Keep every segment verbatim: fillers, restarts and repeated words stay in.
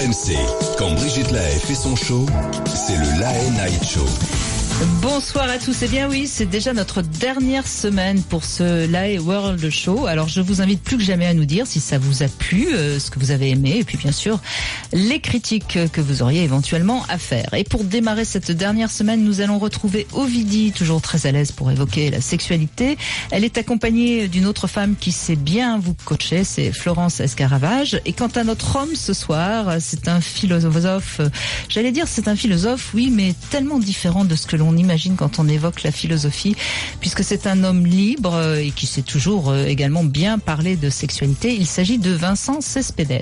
M C, quand Brigitte Lahaie fait son show, c'est le Lahaie Night Show. Bonsoir à tous. Eh bien oui, c'est déjà notre dernière semaine pour ce Lahaie World Show. Alors je vous invite plus que jamais à nous dire si ça vous a plu, euh, ce que vous avez aimé, et puis bien sûr les critiques que vous auriez éventuellement à faire. Et pour démarrer cette dernière semaine, nous allons retrouver Ovidie, toujours très à l'aise pour évoquer la sexualité. Elle est accompagnée d'une autre femme qui sait bien vous coacher, c'est Florence Escaravage. Et quant à notre homme ce soir, c'est un philosophe, j'allais dire c'est un philosophe, oui, mais tellement différent de ce que l'on on imagine quand on évoque la philosophie, puisque c'est un homme libre et qui sait toujours également bien parler de sexualité. Il s'agit de Vincent Cespedes.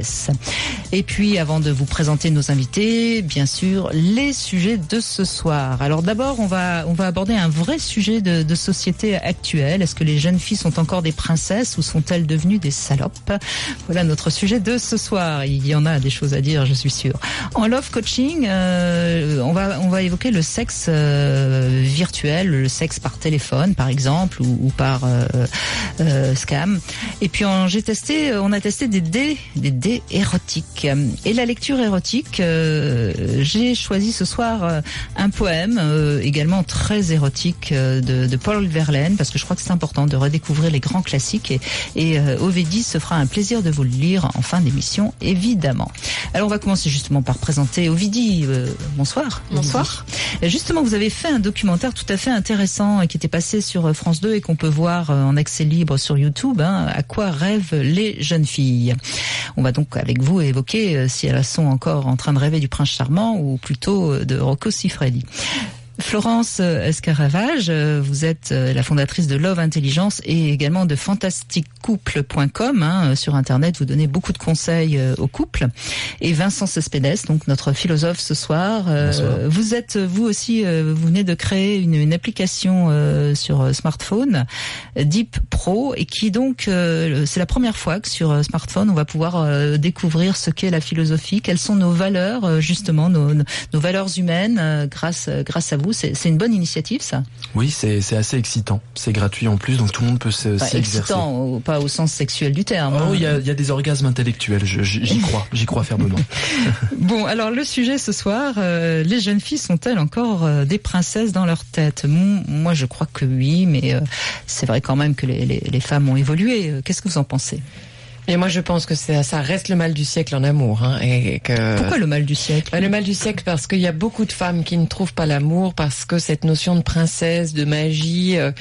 Et puis, avant de vous présenter nos invités, bien sûr, les sujets de ce soir. Alors d'abord, on va on va aborder un vrai sujet de, de société actuelle. Est-ce que les jeunes filles sont encore des princesses ou sont-elles devenues des salopes? Voilà notre sujet de ce soir. Il y en a des choses à dire, je suis sûre. En love coaching, euh, on va on va évoquer le sexe euh, virtuel, le sexe par téléphone par exemple ou, ou par euh, euh, scam. Et puis on, j'ai testé, on a testé des dés, des dés érotiques. Et la lecture érotique, euh, j'ai choisi ce soir euh, un poème euh, également très érotique euh, de, de Paul Verlaine, parce que je crois que c'est important de redécouvrir les grands classiques et, et euh, Ovidie se fera un plaisir de vous le lire en fin d'émission, évidemment. Alors on va commencer justement par présenter Ovidie. Euh, bonsoir. Bonsoir. Ovidie. Justement, vous avez fait un documentaire tout à fait intéressant qui était passé sur France deux et qu'on peut voir en accès libre sur YouTube, hein, à quoi rêvent les jeunes filles. On va donc avec vous évoquer si elles sont encore en train de rêver du prince charmant ou plutôt de Rocco Siffredi. Florence Escaravage, vous êtes la fondatrice de Love Intelligence et également de fantastic couple point com, hein, sur Internet. Vous donnez beaucoup de conseils aux couples. Et Vincent Cespedes, donc notre philosophe ce soir. Euh, vous êtes, vous aussi, euh, vous venez de créer une, une application euh, sur smartphone, Deep Pro, et qui donc, euh, c'est la première fois que sur smartphone, on va pouvoir euh, découvrir ce qu'est la philosophie, quelles sont nos valeurs, euh, justement, nos, nos valeurs humaines, euh, grâce, grâce à vous. C'est, c'est une bonne initiative, ça? Oui, c'est, c'est assez excitant. C'est gratuit en plus, donc tout le monde peut se, enfin, s'y exercer. Excitant, pas au sens sexuel du terme. Oh, il y a, y a des orgasmes intellectuels, je, j'y crois, j'y crois fermement. Bon, alors le sujet ce soir, euh, les jeunes filles sont-elles encore euh, des princesses dans leur tête? Moi, je crois que oui, mais euh, c'est vrai quand même que les, les, les femmes ont évolué. Qu'est-ce que vous en pensez? Et moi, je pense que c'est, ça reste le mal du siècle en amour. Hein, et que... Pourquoi le mal du siècle? Le mal du siècle parce qu'il y a beaucoup de femmes qui ne trouvent pas l'amour, parce que cette notion de princesse, de magie, euh,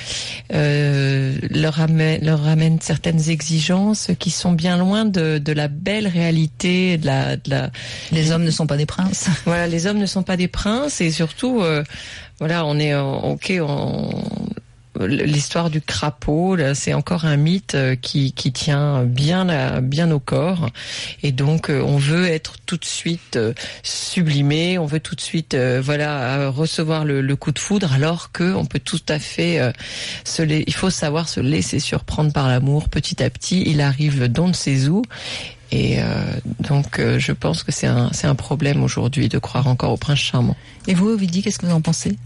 euh, leur, ramène, leur ramène certaines exigences qui sont bien loin de, de la belle réalité. De la, de la... Les hommes ne sont pas des princes. Voilà, les hommes ne sont pas des princes et surtout, euh, voilà, on est ok, on... L'histoire du crapaud, là, c'est encore un mythe qui, qui tient bien, bien au corps. Et donc, on veut être tout de suite sublimé, on veut tout de suite, voilà, recevoir le, le coup de foudre, alors que on peut tout à fait se, il faut savoir se laisser surprendre par l'amour petit à petit. Il arrive d'on ne sait où. Et euh, donc, euh, je pense que c'est un, c'est un problème aujourd'hui de croire encore au prince charmant. Et vous, Ovidie, qu'est-ce que vous en pensez?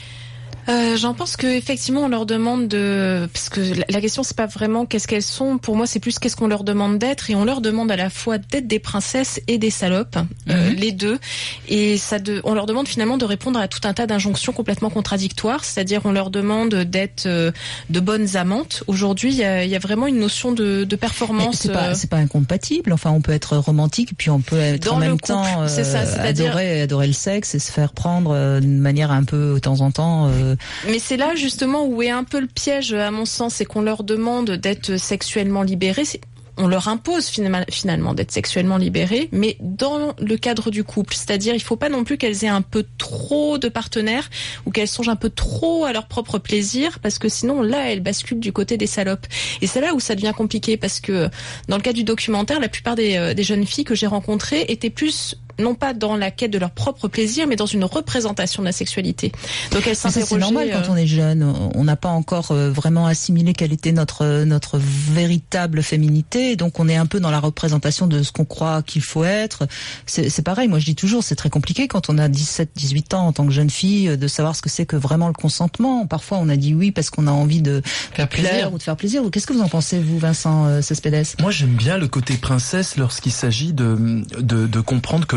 Euh, j'en pense que effectivement on leur demande de, parce que la question c'est pas vraiment qu'est-ce qu'elles sont. Pour moi c'est plus qu'est-ce qu'on leur demande d'être, et on leur demande à la fois d'être des princesses et des salopes, mm-hmm. euh, les deux. Et ça, de, on leur demande finalement de répondre à tout un tas d'injonctions complètement contradictoires. C'est-à-dire on leur demande d'être euh, de bonnes amantes. Aujourd'hui il y a, y a vraiment une notion de, de performance. Mais c'est pas, c'est pas incompatible. Enfin on peut être romantique puis on peut être dans en même couple, temps euh, c'est ça, c'est-à-dire... adorer, adorer le sexe et se faire prendre euh, d'une manière un peu de temps en temps. Euh, Mais c'est là justement où est un peu le piège, à mon sens, c'est qu'on leur demande d'être sexuellement libérés. On leur impose finalement d'être sexuellement libérées, mais dans le cadre du couple. C'est-à-dire, il faut pas non plus qu'elles aient un peu trop de partenaires ou qu'elles songent un peu trop à leur propre plaisir, parce que sinon, là, elles basculent du côté des salopes. Et c'est là où ça devient compliqué, parce que dans le cas du documentaire, la plupart des, euh, des jeunes filles que j'ai rencontrées étaient plus non pas dans la quête de leur propre plaisir, mais dans une représentation de la sexualité. Donc elles s'interrogeaient. C'est normal quand on est jeune. On n'a pas encore vraiment assimilé quelle était notre notre véritable féminité. Donc on est un peu dans la représentation de ce qu'on croit qu'il faut être. C'est, c'est pareil. Moi je dis toujours, c'est très compliqué quand on a dix-sept, dix-huit ans en tant que jeune fille de savoir ce que c'est que vraiment le consentement. Parfois on a dit oui parce qu'on a envie de faire plaisir plaire ou de faire plaisir. Qu'est-ce que vous en pensez, vous, Vincent Cespedes? Moi j'aime bien le côté princesse lorsqu'il s'agit de de, de comprendre que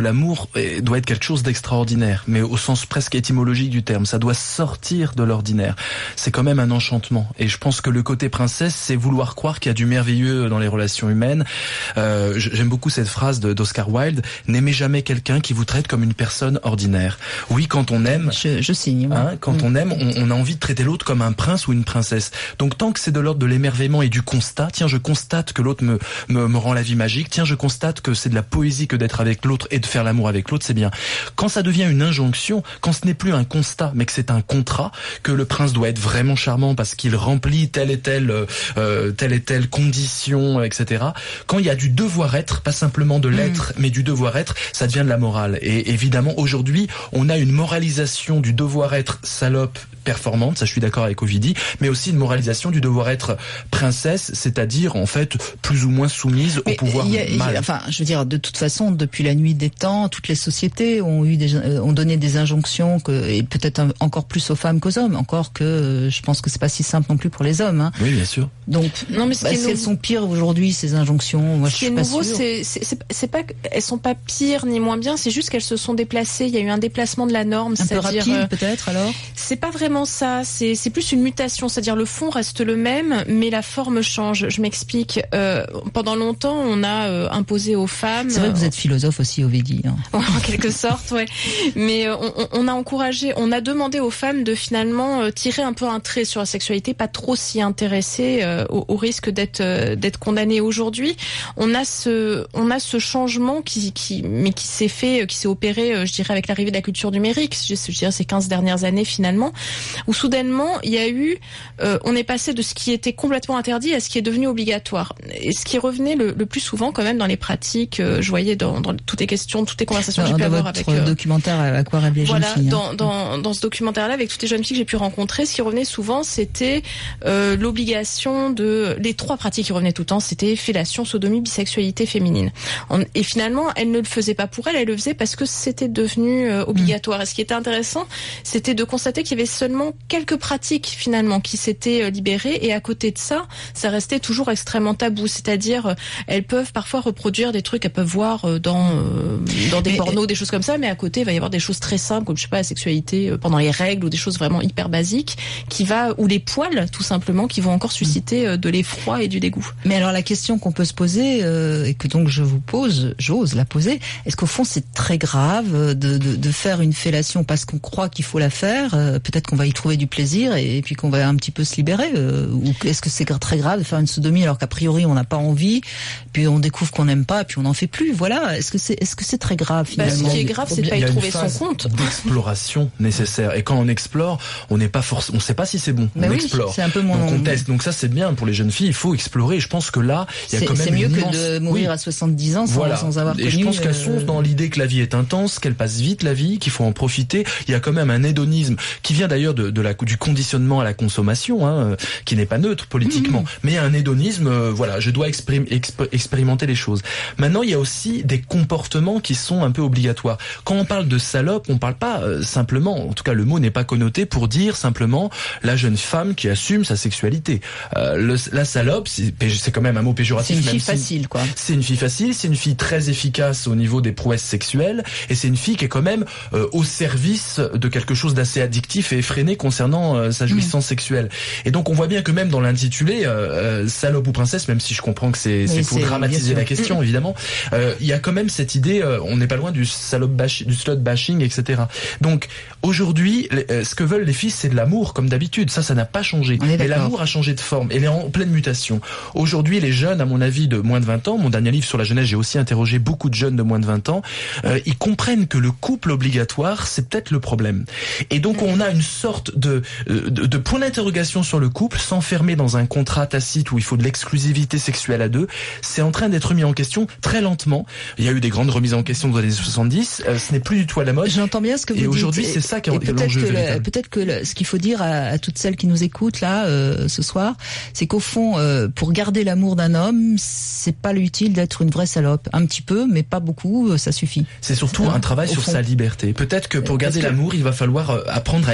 l'amour doit être quelque chose d'extraordinaire, mais au sens presque étymologique du terme. Ça doit sortir de l'ordinaire. C'est quand même un enchantement. Et je pense que le côté princesse, c'est vouloir croire qu'il y a du merveilleux dans les relations humaines. Euh, j'aime beaucoup cette phrase de, d'Oscar Wilde. N'aimez jamais quelqu'un qui vous traite comme une personne ordinaire. Oui, quand on aime, je, je signe. Hein, quand mmh. on aime, on, on a envie de traiter l'autre comme un prince ou une princesse. Donc tant que c'est de l'ordre de l'émerveillement et du constat, tiens, je constate que l'autre me, me, me rend la vie magique. Tiens, je constate que c'est de la poésie que d'être avec l'autre et de faire l'amour avec l'autre, c'est bien. Quand ça devient une injonction, quand ce n'est plus un constat, mais que c'est un contrat, que le prince doit être vraiment charmant parce qu'il remplit telle et telle, euh, telle et telle condition, et cetera. Quand il y a du devoir-être, pas simplement de l'être, mmh. mais du devoir-être, ça devient de la morale. Et évidemment, aujourd'hui, on a une moralisation du devoir-être salope performante, ça je suis d'accord avec Ovidie, mais aussi une moralisation du devoir-être princesse, c'est-à-dire en fait plus ou moins soumise mais au pouvoir y a, mâle. Y a, enfin, je veux dire, de toute façon, depuis la nuit des temps, toutes les sociétés ont eu des, euh, ont donné des injonctions que, et peut-être un, encore plus aux femmes qu'aux hommes. Encore que, euh, je pense que c'est pas si simple non plus pour les hommes. Hein. Oui, bien sûr. Donc, non, mais ce bah, qui est si nouveau... elles sont pires aujourd'hui, ces injonctions, moi ce je suis qui est pas nouveau, sûre. c'est, c'est, c'est, c'est pas qu'elles sont pas pires ni moins bien, c'est juste qu'elles se sont déplacées. Il y a eu un déplacement de la norme, un peu rapide euh, peut-être alors. C'est pas vraiment ça. C'est, c'est plus une mutation, c'est-à-dire le fond reste le même, mais la forme change. Je m'explique. Euh, pendant longtemps, on a euh, imposé aux femmes. C'est vrai que vous êtes philosophe aussi, Ovidie. Hein. En quelque sorte, ouais. Mais euh, on, on a encouragé, on a demandé aux femmes de finalement euh, tirer un peu un trait sur la sexualité, pas trop s'y intéresser euh, au, au risque d'être euh, d'être condamnées. Aujourd'hui, on a ce on a ce changement qui qui mais qui s'est fait, qui s'est opéré, euh, je dirais avec l'arrivée de la culture numérique. Je, je dirais ces quinze dernières années finalement, où soudainement il y a eu, euh, on est passé de ce qui était complètement interdit à ce qui est devenu obligatoire. Et ce qui revenait le, le plus souvent quand même dans les pratiques, euh, je voyais dans, dans toutes les questions, toutes les conversations que j'ai pu avoir avec. Dans votre documentaire à quoi rêvent les voilà, jeunes filles. Dans, dans, dans ce documentaire-là, avec toutes les jeunes filles que j'ai pu rencontrer, ce qui revenait souvent, c'était euh, l'obligation de, les trois pratiques qui revenaient tout le temps, c'était fellation, sodomie, bisexualité féminine. On, et finalement, elles ne le faisaient pas pour elles, elles le faisaient parce que c'était devenu euh, obligatoire. Mmh. Et ce qui était intéressant, c'était de constater qu'il y avait seulement quelques pratiques finalement qui s'étaient euh, libérées, et à côté de ça, ça restait toujours extrêmement tabou. C'est-à-dire, euh, elles peuvent parfois reproduire des trucs qu'elles peuvent voir euh, dans euh, dans des mais, pornos, des choses comme ça, mais à côté, il va y avoir des choses très simples, comme je sais pas, la sexualité euh, pendant les règles, ou des choses vraiment hyper basiques, qui va, ou les poils, tout simplement, qui vont encore susciter euh, de l'effroi et du dégoût. Mais alors la question qu'on peut se poser, euh, et que donc je vous pose, j'ose la poser, est-ce qu'au fond c'est très grave de, de, de faire une fellation parce qu'on croit qu'il faut la faire, euh, peut-être qu'on va y trouver du plaisir et, et puis qu'on va un petit peu se libérer, euh, ou est-ce que c'est très grave de faire une sodomie alors qu'a priori on n'a pas envie, puis on découvre qu'on n'aime pas, puis on n'en fait plus, voilà. Est-ce que c'est, est-ce que c'est très grave finalement? Bah, ce qui est grave, c'est de pas y trouver son compte. D'exploration nécessaire. Et quand on explore, on n'est pas forcément, on sait pas si c'est bon. Mais on oui, explore. C'est un peu mon... Donc on teste. Donc ça c'est bien pour les jeunes filles. Il faut explorer. Et je pense que là, il y a c'est, quand même c'est mieux une que immense... de mourir oui. à soixante-dix ans sans, voilà. sans avoir et connu. Et je pense qu'elles euh... sont dans l'idée que la vie est intense, qu'elle passe vite la vie, qu'il faut en profiter. Il y a quand même un hédonisme qui vient d'ailleurs de, de la, du conditionnement à la consommation, hein, qui n'est pas neutre politiquement. Mmh. Mais il y a un hédonisme. Euh, voilà, je dois exprim, exp, expérimenter les choses. Maintenant, il y a aussi des comportements qui sont un peu obligatoires. Quand on parle de salope, on parle pas euh, simplement, en tout cas le mot n'est pas connoté pour dire simplement la jeune femme qui assume sa sexualité. Euh, le, la salope, c'est, c'est quand même un mot péjoratif. C'est une fille si facile, quoi. C'est une fille facile, c'est une fille très efficace au niveau des prouesses sexuelles, et c'est une fille qui est quand même euh, au service de quelque chose d'assez addictif et effréné concernant euh, sa jouissance mmh. sexuelle. Et donc on voit bien que même dans l'intitulé, euh, euh, salope ou princesse, même si je comprends que c'est, c'est pour c'est, dramatiser la question, mmh. évidemment, euh, il y a quand même cette idée, euh, on n'est pas loin du salope bash, du slut bashing, et cetera. Donc aujourd'hui, euh, ce que veulent les filles, c'est de l'amour, comme d'habitude. Ça, ça n'a pas changé. Mais l'amour a changé de forme. Elle est en pleine mutation. Aujourd'hui, les jeunes, à mon avis, de moins de vingt ans, mon dernier livre sur la jeunesse, j'ai aussi interrogé beaucoup de jeunes de moins de vingt ans, euh, ils comprennent que le couple obligatoire, c'est peut-être le problème. Et donc, on a une sorte de, de, de point d'interrogation sur le couple, s'enfermer dans un contrat tacite où il faut de l'exclusivité sexuelle à deux. C'est en train d'être mis en question très lentement. Il y a eu des grandes remises en question dans les années soixante-dix. Euh, ce n'est plus du tout à la mode. J'entends bien ce que vous et dites. Aujourd'hui, c'est ça qui est peut-être l'enjeu. Que le, peut-être que le, ce qu'il faut dire à, à toutes celles qui nous écoutent là euh, ce soir, c'est qu'au fond, euh, pour garder l'amour d'un homme, c'est pas utile d'être une vraie salope. Un petit peu, mais pas beaucoup, ça suffit. C'est surtout c'est un travail sur fond. Sa liberté. Peut-être que pour garder que... l'amour, il va falloir apprendre à être libre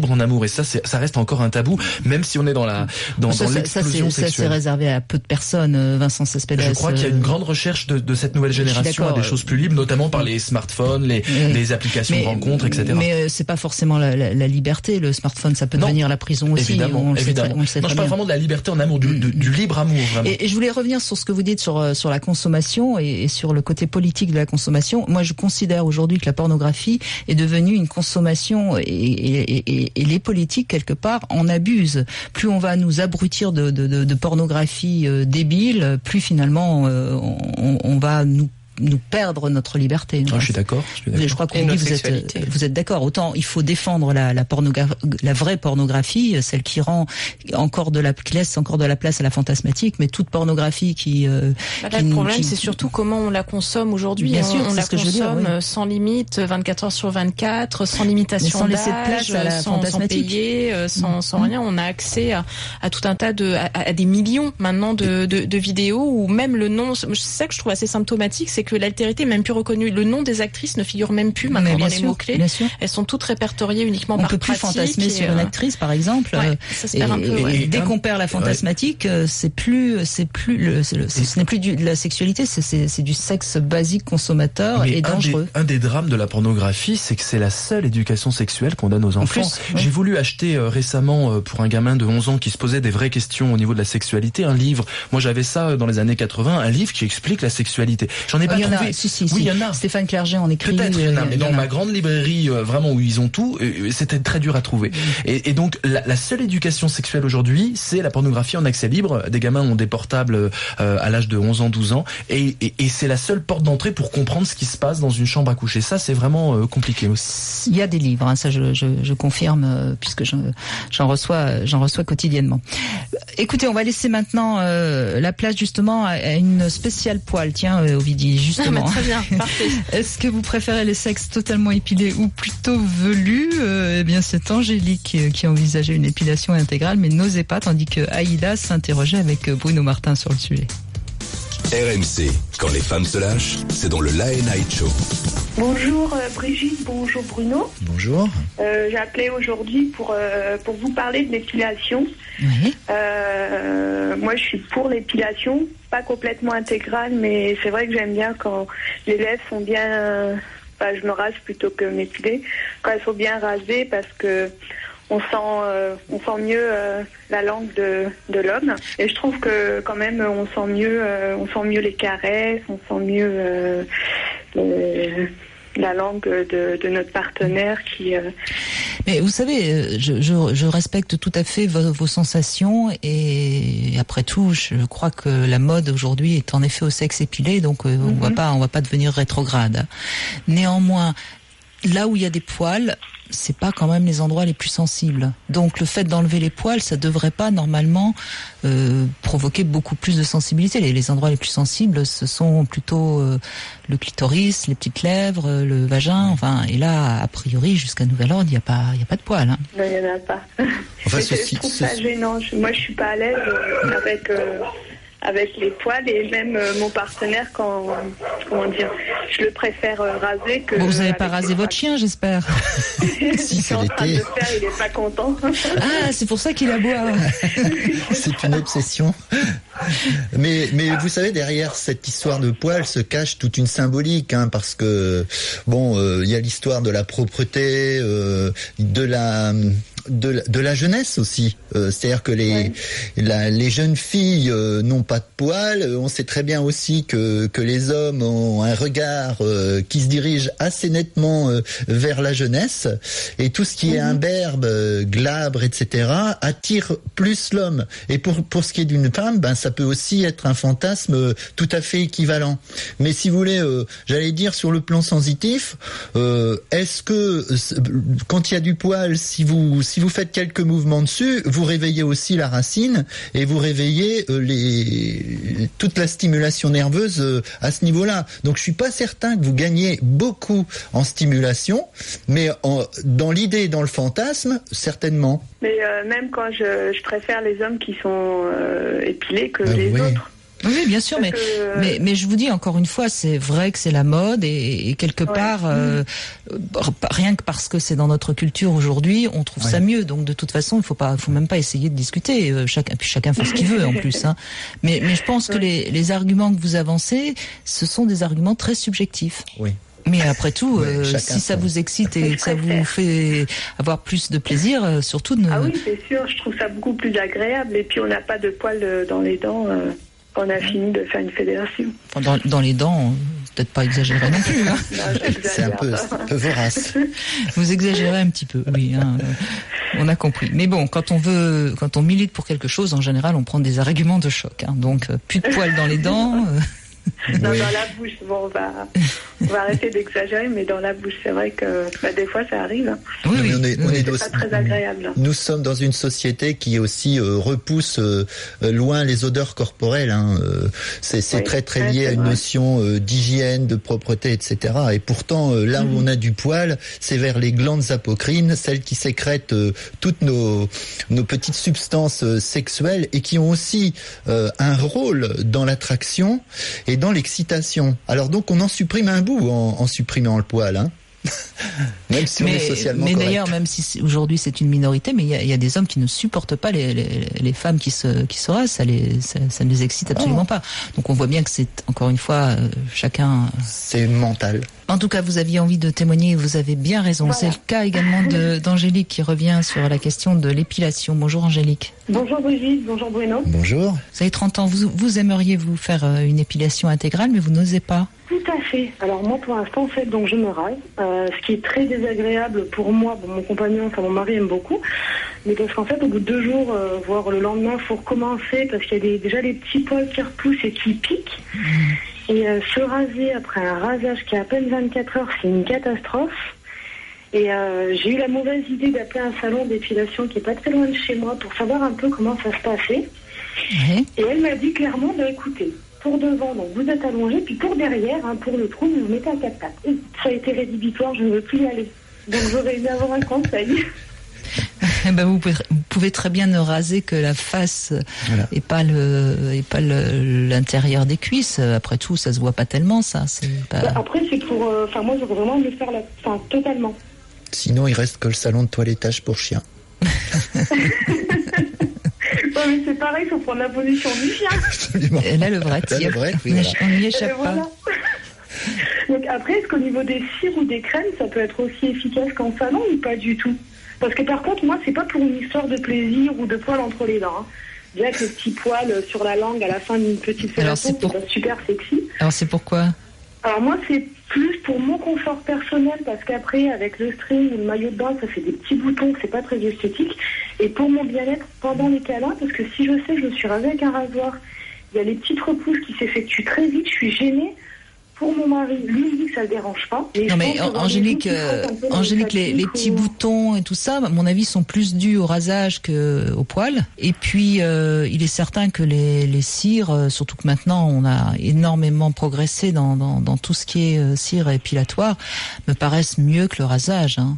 en amour. Et ça, c'est, ça reste encore un tabou, même si on est dans la dans, ça, dans ça, l'explosion ça, c'est, sexuelle. Ça, c'est réservé à peu de personnes, Vincent Cespedes. Je crois qu'il y a une grande recherche de, de cette nouvelle génération à des choses plus libres, notamment par les smartphones, les, mais, les applications mais, de rencontres, et cetera. Mais euh, c'est pas forcément la, la, la liberté. Le smartphone, ça peut non, devenir la prison aussi. Évidemment, on le évidemment. Sait très, on le sait non, très je parle bien. vraiment de la liberté en amour, du, du, du libre amour. Vraiment. Et, et je voulais revenir sur ce que vous dites sur sur la consommation et, et sur le côté politique de la consommation. Moi, je considère aujourd'hui que la pornographie est devenue une consommation et, et, et, et les politiques quelque part en abusent. Plus on va nous abrutir de, de, de, de pornographie euh, débile, plus finalement euh, on, on va nous nous perdre notre liberté. Ah, je suis d'accord. Je, suis d'accord. je crois qu'on dit vous êtes, vous êtes d'accord. Autant il faut défendre la, la, pornogra- la vraie pornographie, celle qui rend encore de la, qui laisse encore de la place à la fantasmatique, mais toute pornographie qui. Euh, bah là, qui le problème, qui, c'est surtout comment on la consomme aujourd'hui. Bien on, sûr, on la ce que consomme je veux dire, oui. sans limite, vingt-quatre heures sur vingt-quatre, sans limitation sans d'âge, laisser de place à la sans, fantasmatique. sans payer, sans, sans mmh. rien. On a accès à, à tout un tas de, à, à des millions maintenant de, de, de vidéos où même le nom. C'est ça que je trouve assez symptomatique, c'est que l'altérité, même plus reconnu. Le nom des actrices ne figure même plus maintenant dans les mots-clés. Elles sont toutes répertoriées uniquement on par pratique. On peut plus fantasmer et, sur euh... une actrice, par exemple. Ouais, ça se perd et, un peu. Ouais. Et dès qu'on perd la fantasmatique, ouais. c'est plus, c'est plus, le, c'est le, c'est, ce n'est plus du, de la sexualité, c'est, c'est, c'est du sexe basique consommateur mais et un dangereux. Des, un des drames de la pornographie, c'est que c'est la seule éducation sexuelle qu'on donne aux enfants. Plus, ouais. J'ai voulu acheter euh, récemment euh, pour un gamin de onze ans qui se posait des vraies questions au niveau de la sexualité, un livre. Moi, j'avais ça dans les années quatre-vingts, un livre qui explique la sexualité. J'en ai pas il y en trouvé. A, si, si, oui, si. il y en a. Stéphane Clerget en écrit. Peut-être, il y en a, mais dans a. ma grande librairie, euh, vraiment où ils ont tout, euh, c'était très dur à trouver. Et, et donc, la, la seule éducation sexuelle aujourd'hui, c'est la pornographie en accès libre. Des gamins ont des portables euh, à l'âge de onze ans, douze ans, et, et, et c'est la seule porte d'entrée pour comprendre ce qui se passe dans une chambre à coucher. Ça, c'est vraiment euh, compliqué aussi. Il y a des livres, hein, ça je, je, je confirme, euh, puisque je, j'en reçois, j'en reçois quotidiennement. Écoutez, on va laisser maintenant euh, la place justement à, à une spéciale poil. Tiens, euh, Ovidie, justement. Ah, bah, très bien, parfait. Est-ce que vous préférez les sexes totalement épilés ou plutôt velus? euh, Eh bien, c'est Angélique euh, qui envisageait une épilation intégrale, mais n'osait pas, tandis que Aïda s'interrogeait avec Bruno Martin sur le sujet. R M C, quand les femmes se lâchent, c'est dans le La Night Show. Bonjour euh, Brigitte, bonjour Bruno. Bonjour. Euh, j'ai appelé aujourd'hui pour, euh, pour vous parler de l'épilation. Oui. Euh, moi, je suis pour l'épilation, pas complètement intégrale, mais c'est vrai que j'aime bien quand les lèvres sont bien... Euh, enfin, je me rase plutôt que m'épiler. Quand elles sont bien rasées, parce que on sent, euh, on sent mieux euh, la langue de, de l'homme. Et je trouve que quand même, on sent mieux, euh, on sent mieux les caresses, on sent mieux euh, les, la langue de, de notre partenaire qui. Euh... Mais vous savez, je, je, je respecte tout à fait vos, vos sensations et après tout, je crois que la mode aujourd'hui est en effet au sexe épilé, donc euh, mm-hmm. on va pas, on va pas devenir rétrograde. Néanmoins, là où il y a des poils, c'est pas quand même les endroits les plus sensibles. Donc le fait d'enlever les poils, ça devrait pas normalement euh, provoquer beaucoup plus de sensibilité. Les, les endroits les plus sensibles, ce sont plutôt euh, le clitoris, les petites lèvres, le vagin. Enfin, et là, a priori, jusqu'à nouvel ordre, il y a pas, il y a pas de poils. Hein. Non, il y en a pas. Enfin, ceci, je trouve ça ceci... gênant. Je, moi, je suis pas à l'aise euh, avec. Euh... avec les poils et même euh, mon partenaire quand comment dire je le préfère euh, raser que. Bon, vous n'avez pas rasé votre chien, j'espère. Si c'est en train de le faire, il est pas content. Ah, c'est pour ça qu'il aboie. C'est une obsession. Mais mais vous savez, derrière cette histoire de poils se cache toute une symbolique, hein, parce que bon, il euh, y a l'histoire de la propreté, euh, de la De la, de la jeunesse aussi, euh, c'est-à-dire que les ouais. la, les jeunes filles euh, n'ont pas de poils. On sait très bien aussi que que les hommes ont un regard euh, qui se dirige assez nettement euh, vers la jeunesse, et tout ce qui mmh. est imberbe, euh, glabre, et cetera attire plus l'homme. Et pour pour ce qui est d'une femme, ben ça peut aussi être un fantasme euh, tout à fait équivalent. Mais si vous voulez, euh, j'allais dire sur le plan sensitif, euh, est-ce que euh, quand il y a du poil, si vous si vous faites quelques mouvements dessus, vous réveillez aussi la racine et vous réveillez euh, les, toute la stimulation nerveuse euh, à ce niveau-là. Donc je suis pas certain que vous gagnez beaucoup en stimulation, mais en, dans l'idée, dans le fantasme, certainement. Mais euh, même quand je, je préfère les hommes qui sont euh, épilés que ah, les oui. autres. Oui, bien sûr, mais, que... mais mais je vous dis encore une fois, c'est vrai que c'est la mode et, et quelque ouais. part, euh, rien que parce que c'est dans notre culture aujourd'hui, on trouve ouais. ça mieux. Donc de toute façon, il faut pas, faut même pas essayer de discuter. Chacun, puis chacun fait ce qu'il veut en plus. Hein. Mais mais je pense que les les arguments que vous avancez, ce sont des arguments très subjectifs. Oui. Mais après tout, ouais, euh, si ça vous excite et que ça vous fait avoir plus de plaisir, euh, surtout de... Ah oui, c'est sûr, je trouve ça beaucoup plus agréable. Et puis on n'a pas de poils dans les dents euh, quand on a fini de faire une fédération. Enfin, dans, dans les dents, peut-être pas exagéré non plus. Hein. Non, c'est un peu, un peu vorace. Vous exagérez un petit peu, oui. Hein, on a compris. Mais bon, quand on veut, quand on milite pour quelque chose, en général, on prend des arguments de choc. Hein. Donc, euh, plus de poils dans les dents... Euh... Non, oui. Dans la bouche, bon, on va, on va arrêter d'exagérer, mais dans la bouche, c'est vrai que bah, des fois, ça arrive. Hein. Oui, oui. On est, on est c'est pas très agréable. Nous sommes dans une société qui aussi euh, repousse euh, loin les odeurs corporelles. Hein. Euh, c'est c'est oui, très très lié à une vrai. notion euh, d'hygiène, de propreté, et cetera. Et pourtant, euh, là mm-hmm. où on a du poil, c'est vers les glandes apocrines, celles qui sécrètent euh, toutes nos nos petites substances euh, sexuelles et qui ont aussi euh, un rôle dans l'attraction et dans l'excitation. Alors donc on en supprime un bout en, en supprimant le poil, hein. Même si mais, on est socialement mais correct. D'ailleurs, même si aujourd'hui c'est une minorité, mais il y, y a des hommes qui ne supportent pas les, les, les femmes qui se qui se rasent, ça les ça, ça ne les excite absolument oh. pas. Donc on voit bien que c'est encore une fois euh, chacun. C'est mental. En tout cas, vous aviez envie de témoigner, vous avez bien raison. Voilà. C'est le cas également de, d'Angélique qui revient sur la question de l'épilation. Bonjour Angélique. Bonjour Brigitte, bonjour Bruno. Bonjour. Vous avez trente ans, vous, vous aimeriez vous faire une épilation intégrale, mais vous n'osez pas. Tout à fait. Alors moi pour l'instant en fait donc je me rase, euh, ce qui est très désagréable pour moi, bon, mon compagnon, enfin mon mari aime beaucoup, mais parce qu'en fait au bout de deux jours, euh, voire le lendemain, il faut recommencer parce qu'il y a des, déjà des petits poils qui repoussent et qui piquent. Mmh. Et euh, se raser après un rasage qui a à peine vingt-quatre heures, c'est une catastrophe. Et euh, j'ai eu la mauvaise idée d'appeler un salon d'épilation qui est pas très loin de chez moi pour savoir un peu comment ça se passait. Mmh. Et elle m'a dit clairement, bah écoutez, pour devant, donc vous êtes allongé, puis pour derrière, hein, pour le trou, vous vous mettez à quatre pattes. Et ça a été rédhibitoire, je ne veux plus y aller. Donc j'aurais aimé avoir un conseil. Ben vous, pouvez, vous pouvez très bien ne raser que la face voilà. et pas le et pas le, l'intérieur des cuisses. Après tout, ça se voit pas tellement, ça. C'est pas... ben après, c'est pour. Enfin, euh, moi, j'aurais vraiment aimé faire la. Enfin, totalement. Sinon, il reste que le salon de toilettage pour chien. Ouais, mais c'est pareil, il faut prendre la position du chien. Absolument. Et là, le vrai tir. Oui, voilà. On n'y échappe voilà. pas. Donc après, est-ce qu'au niveau des cires ou des crèmes, ça peut être aussi efficace qu'en salon ou pas du tout? Parce que par contre, moi, c'est pas pour une histoire de plaisir ou de poils entre les dents. Hein. Bien que le petit poil sur la langue à la fin d'une petite fellation, c'est, pour... c'est super sexy. Alors c'est pourquoi? Alors moi, c'est plus pour mon confort personnel, parce qu'après, avec le string ou le maillot de bain, ça fait des petits boutons, c'est pas très esthétique. Et pour mon bien-être pendant les câlins, parce que si je sais que je me suis rasée avec un rasoir, il y a les petites repousses qui s'effectuent très vite, je suis gênée. Pour mon mari, lui, il dit que ça le dérange pas. Mais non mais Angélique, euh, Angélique, les, les petits ou... boutons et tout ça, à mon avis, sont plus dus au rasage que au poil. Et puis, euh, il est certain que les, les cires, surtout que maintenant, on a énormément progressé dans, dans, dans tout ce qui est euh, cire épilatoire, me paraissent mieux que le rasage. Hein.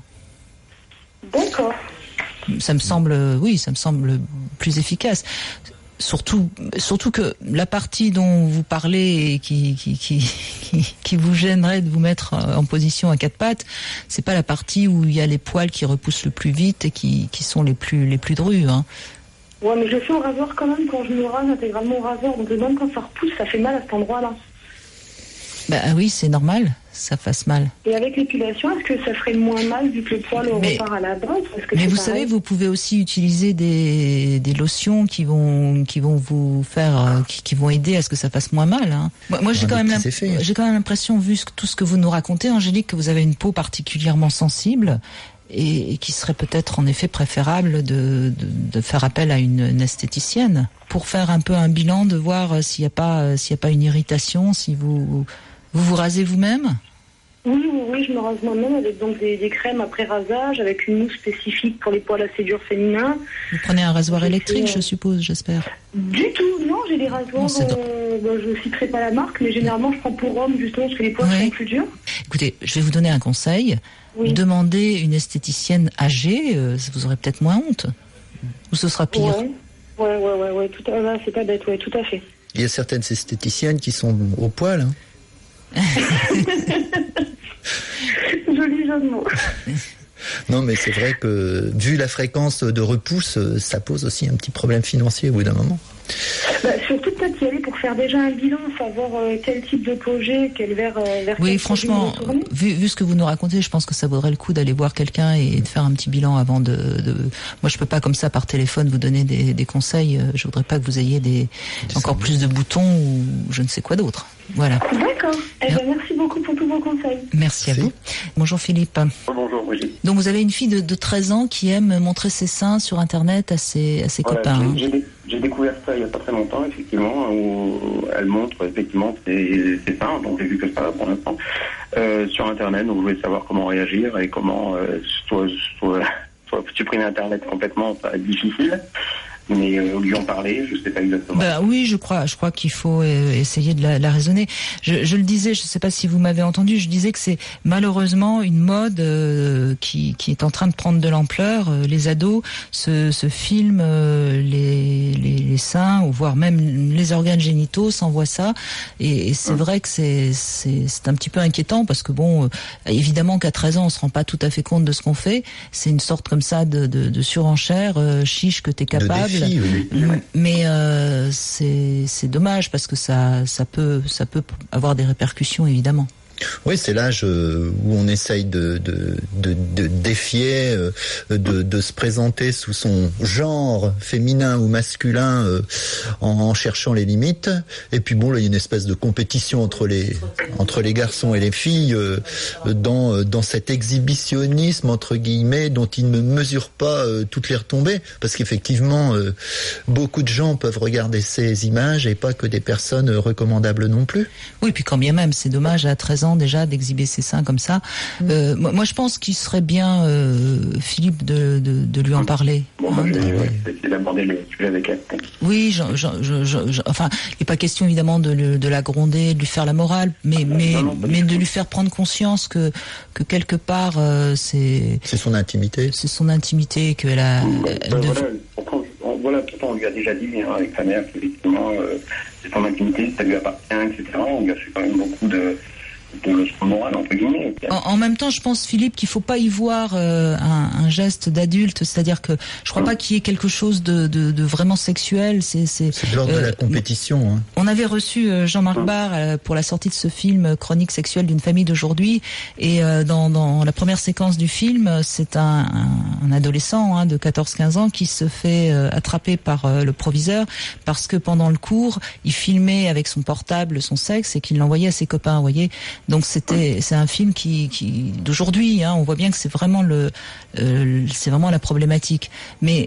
D'accord. Ça me semble, oui, ça me semble plus efficace. Surtout, surtout que la partie dont vous parlez et qui, qui, qui, qui, qui vous gênerait de vous mettre en position à quatre pattes, c'est pas la partie où il y a les poils qui repoussent le plus vite et qui, qui sont les plus, les plus drus, hein. Ouais, mais je fais au rasoir quand même quand je me rase intégralement au rasoir, donc même quand ça repousse, ça fait mal à cet endroit-là. Bah oui, c'est normal, ça fasse mal. Et avec l'épilation, est-ce que ça ferait moins mal vu que le poil mais, repart à la base? Mais vous savez, vous pouvez aussi utiliser des, des lotions qui vont qui vont vous faire qui, qui vont aider à ce que ça fasse moins mal. Hein. Moi, moi j'ai, quand même j'ai quand même l'impression, vu tout ce que vous nous racontez, Angélique, que vous avez une peau particulièrement sensible. Et, et qui serait peut-être en effet préférable de, de, de faire appel à une, une esthéticienne pour faire un peu un bilan, de voir s'il n'y a pas s'il y a pas une irritation, si vous vous, vous rasez vous-même. Oui, oui, oui, je me rase moi-même avec donc des, des crèmes après rasage, avec une mousse spécifique pour les poils assez durs féminins. Vous prenez un rasoir électrique, je suppose, j'espère. Du tout, non, j'ai des rasoirs, non, euh, ben, je ne citerai pas la marque, mais généralement je prends pour homme justement parce que les poils oui. sont plus durs. Écoutez, je vais vous donner un conseil. Oui. Demandez une esthéticienne âgée, euh, vous aurez peut-être moins honte. Ou ce sera pire. Ouais, ouais, ouais, ouais, ouais tout à, là, c'est pas bête, ouais, tout à fait. Il y a certaines esthéticiennes qui sont au poil. Hein. Joli jeu de mots. Non, mais c'est vrai que vu la fréquence de repousse, ça pose aussi un petit problème financier au bout d'un moment. Bah, surtout peut-être y aller pour faire déjà un bilan, savoir euh, quel type de projet, quel vers, euh, vers oui, quel franchement, vu, vu ce que vous nous racontez, je pense que ça vaudrait le coup d'aller voir quelqu'un et de faire un petit bilan avant de, de... Moi, je peux pas comme ça par téléphone vous donner des, des conseils. Je voudrais pas que vous ayez des, des encore plus de boutons ou je ne sais quoi d'autre. Voilà. D'accord. Eh ben, merci beaucoup pour tous vos conseils. Merci à vous. Bonjour Philippe. Oh, bonjour Brigitte. Donc vous avez une fille de, de treize ans qui aime montrer ses seins sur Internet à ses, à ses voilà, copains. J'ai, j'ai, j'ai découvert ça il n'y a pas très longtemps, effectivement, où elle montre effectivement ses, ses seins, donc j'ai vu que ça pour l'instant, euh, sur Internet. Donc je voulais savoir comment réagir et comment euh, soit, soit, soit supprimer Internet complètement, ça va être difficile. Mais euh, lui en parler, je sais pas exactement. Bah oui, je crois, je crois qu'il faut euh, essayer de la, la raisonner. Je, je le disais, je sais pas si vous m'avez entendu, je disais que c'est malheureusement une mode euh, qui, qui est en train de prendre de l'ampleur. Euh, les ados se, se filment euh, les, les, les seins, ou voire même les organes génitaux, s'envoient ça. Et, et c'est hum. vrai que c'est, c'est, c'est un petit peu inquiétant parce que bon, euh, évidemment qu'à treize ans, on se rend pas tout à fait compte de ce qu'on fait. C'est une sorte comme ça de, de, de surenchère, euh, chiche que t'es capable. Défi, oui. Mais euh, c'est c'est dommage parce que ça ça peut ça peut avoir des répercussions évidemment. Oui, c'est l'âge où on essaye de, de, de, de défier, de, de se présenter sous son genre féminin ou masculin en, en cherchant les limites. Et puis bon, là, il y a une espèce de compétition entre les, entre les garçons et les filles dans, dans cet exhibitionnisme, entre guillemets, dont ils ne mesurent pas toutes les retombées. Parce qu'effectivement, beaucoup de gens peuvent regarder ces images et pas que des personnes recommandables non plus. Oui, puis quand bien même, c'est dommage à treize ans déjà d'exhiber ses seins comme ça. Mmh. Euh, moi, moi, je pense qu'il serait bien, euh, Philippe, de, de, de lui en parler. Bon, hein, je vais essayer d'aborder le sujet avec elle. Oui, je, je, je, je, enfin, il n'est pas question évidemment de, le, de la gronder, de lui faire la morale, mais, mais, non, non, mais de lui faire prendre conscience que, que quelque part, euh, c'est... C'est son intimité. C'est son intimité, qu'elle a... Mmh, elle ben, dev... voilà, pourquoi, on, voilà, pourtant on lui a déjà dit hein, avec sa mère qu'effectivement, euh, c'est son intimité, ça lui appartient, et cetera. On lui a fait quand même beaucoup de... Moral, entre guillemets. En, en même temps, je pense, Philippe, qu'il faut pas y voir euh, un, un geste d'adulte, c'est-à-dire que je crois pas qu'il y ait quelque chose de, de, de vraiment sexuel. C'est, c'est, c'est de l'ordre euh, de la compétition. Hein. On avait reçu euh, Jean-Marc mmh. Barr euh, pour la sortie de ce film Chronique sexuelle d'une famille d'aujourd'hui, et euh, dans, dans la première séquence du film, c'est un, un, un adolescent hein, de quatorze quinze ans qui se fait euh, attraper par euh, le proviseur parce que pendant le cours, il filmait avec son portable son sexe et qu'il l'envoyait à ses copains. Vous voyez. Donc c'était, c'est un film qui, qui d'aujourd'hui, hein, on voit bien que c'est vraiment le, euh, c'est vraiment la problématique. Mais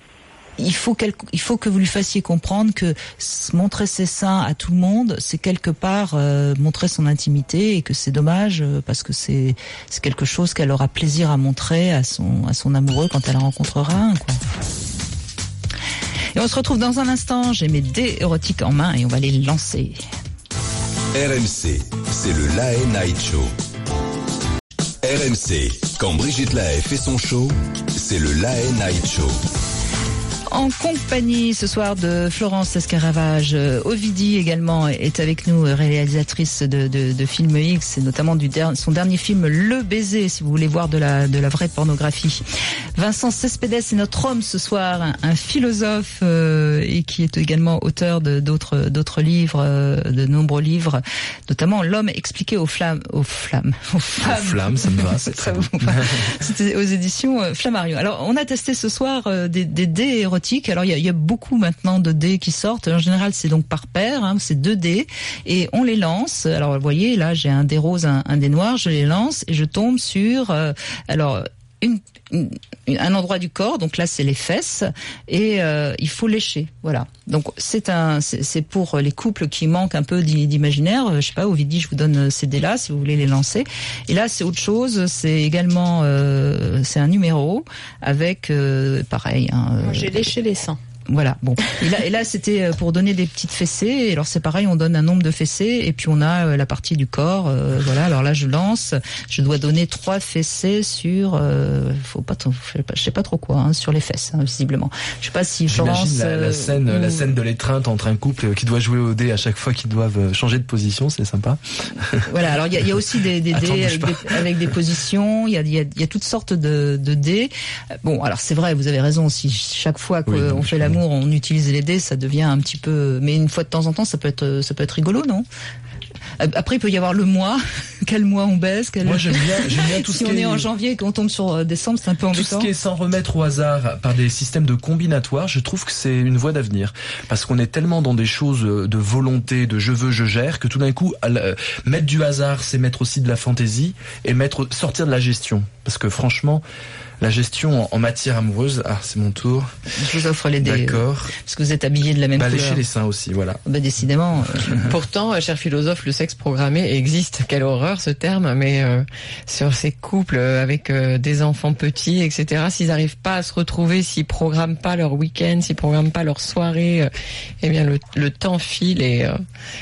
il faut quel, il faut que vous lui fassiez comprendre que montrer ses seins à tout le monde, c'est quelque part euh, montrer son intimité et que c'est dommage euh, parce que c'est, c'est quelque chose qu'elle aura plaisir à montrer à son, à son amoureux quand elle en rencontrera un, quoi. Et on se retrouve dans un instant. J'ai mes dés érotiques en main et on va les lancer. R M C, c'est le Lahaye Night Show. R M C, quand Brigitte Lahaye fait son show, c'est le Lahaye Night Show. En compagnie ce soir de Florence Escaravage, Ovidie également est avec nous, réalisatrice de, de, de films X, et notamment du der, son dernier film Le Baiser, si vous voulez voir de la, de la vraie pornographie. Vincent Cespedes est notre homme ce soir, un, un philosophe euh, et qui est également auteur de d'autres d'autres livres, euh, de nombreux livres, notamment L'homme expliqué aux flammes, aux flammes, aux femmes. Aux flammes, ça me va, c'est très bon. C'était aux éditions euh, Flammarion. Alors on a testé ce soir euh, des, des dés érotiques. Alors il y a, il y a beaucoup maintenant de dés qui sortent. En général, c'est donc par paire, hein, c'est deux dés et on les lance. Alors vous voyez, là j'ai un dé rose, un, un dé noir, je les lance et je tombe sur euh, alors une, une, un endroit du corps. Donc là c'est les fesses et euh, il faut lécher. Voilà. Donc c'est un, c'est, c'est pour les couples qui manquent un peu d'imaginaire. Je sais pas, Ovidie, je vous donne ces dés-là si vous voulez les lancer. Et là c'est autre chose. C'est également, euh, c'est un numéro avec euh, pareil. Hein, Moi, j'ai léché les seins. Voilà. Bon. Et là, et là, c'était pour donner des petites fessées. Et alors c'est pareil, on donne un nombre de fessées et puis on a la partie du corps. Euh, voilà. Alors là, je lance. Je dois donner trois fessées sur. Euh, faut pas, je sais pas, je sais pas trop quoi, hein, sur les fesses, hein, visiblement. Je sais pas si Florence. J'imagine la, la scène, euh, la scène de l'étreinte entre un couple qui doit jouer au dé à chaque fois qu'ils doivent changer de position. C'est sympa. Voilà. Alors il y a, y a aussi des, des dés avec des, avec des positions. Il y a, il y a, il y a toutes sortes de, de dés. Bon, alors c'est vrai, vous avez raison. Si chaque fois qu'on oui, fait l'amour, on utilise les dés, ça devient un petit peu. Mais une fois de temps en temps, ça peut être, ça peut être rigolo, non? Après, il peut y avoir le mois. Quel mois on baisse? Quel... Moi, j'aime bien, j'aime bien tout si ce qui on est... est en janvier et qu'on tombe sur décembre, c'est un peu embêtant. Tout ce qui est sans remettre au hasard par des systèmes de combinatoires, je trouve que c'est une voie d'avenir. Parce qu'on est tellement dans des choses de volonté, de je veux, je gère, que tout d'un coup, mettre du hasard, c'est mettre aussi de la fantaisie et mettre, sortir de la gestion. Parce que franchement, la gestion en matière amoureuse, ah, c'est mon tour. Je vous offre les dés. D'accord. Euh, parce que vous êtes habillés de la même bah, couleur. Lécher les seins aussi, voilà. Bah, décidément. Euh... Pourtant, cher philosophe, le sexe programmé existe. Quelle horreur ce terme, mais euh, sur ces couples avec euh, des enfants petits, et cetera, s'ils n'arrivent pas à se retrouver, s'ils programment pas leur week-end, s'ils programment pas leur soirée, euh, eh bien le, le temps file et... Euh,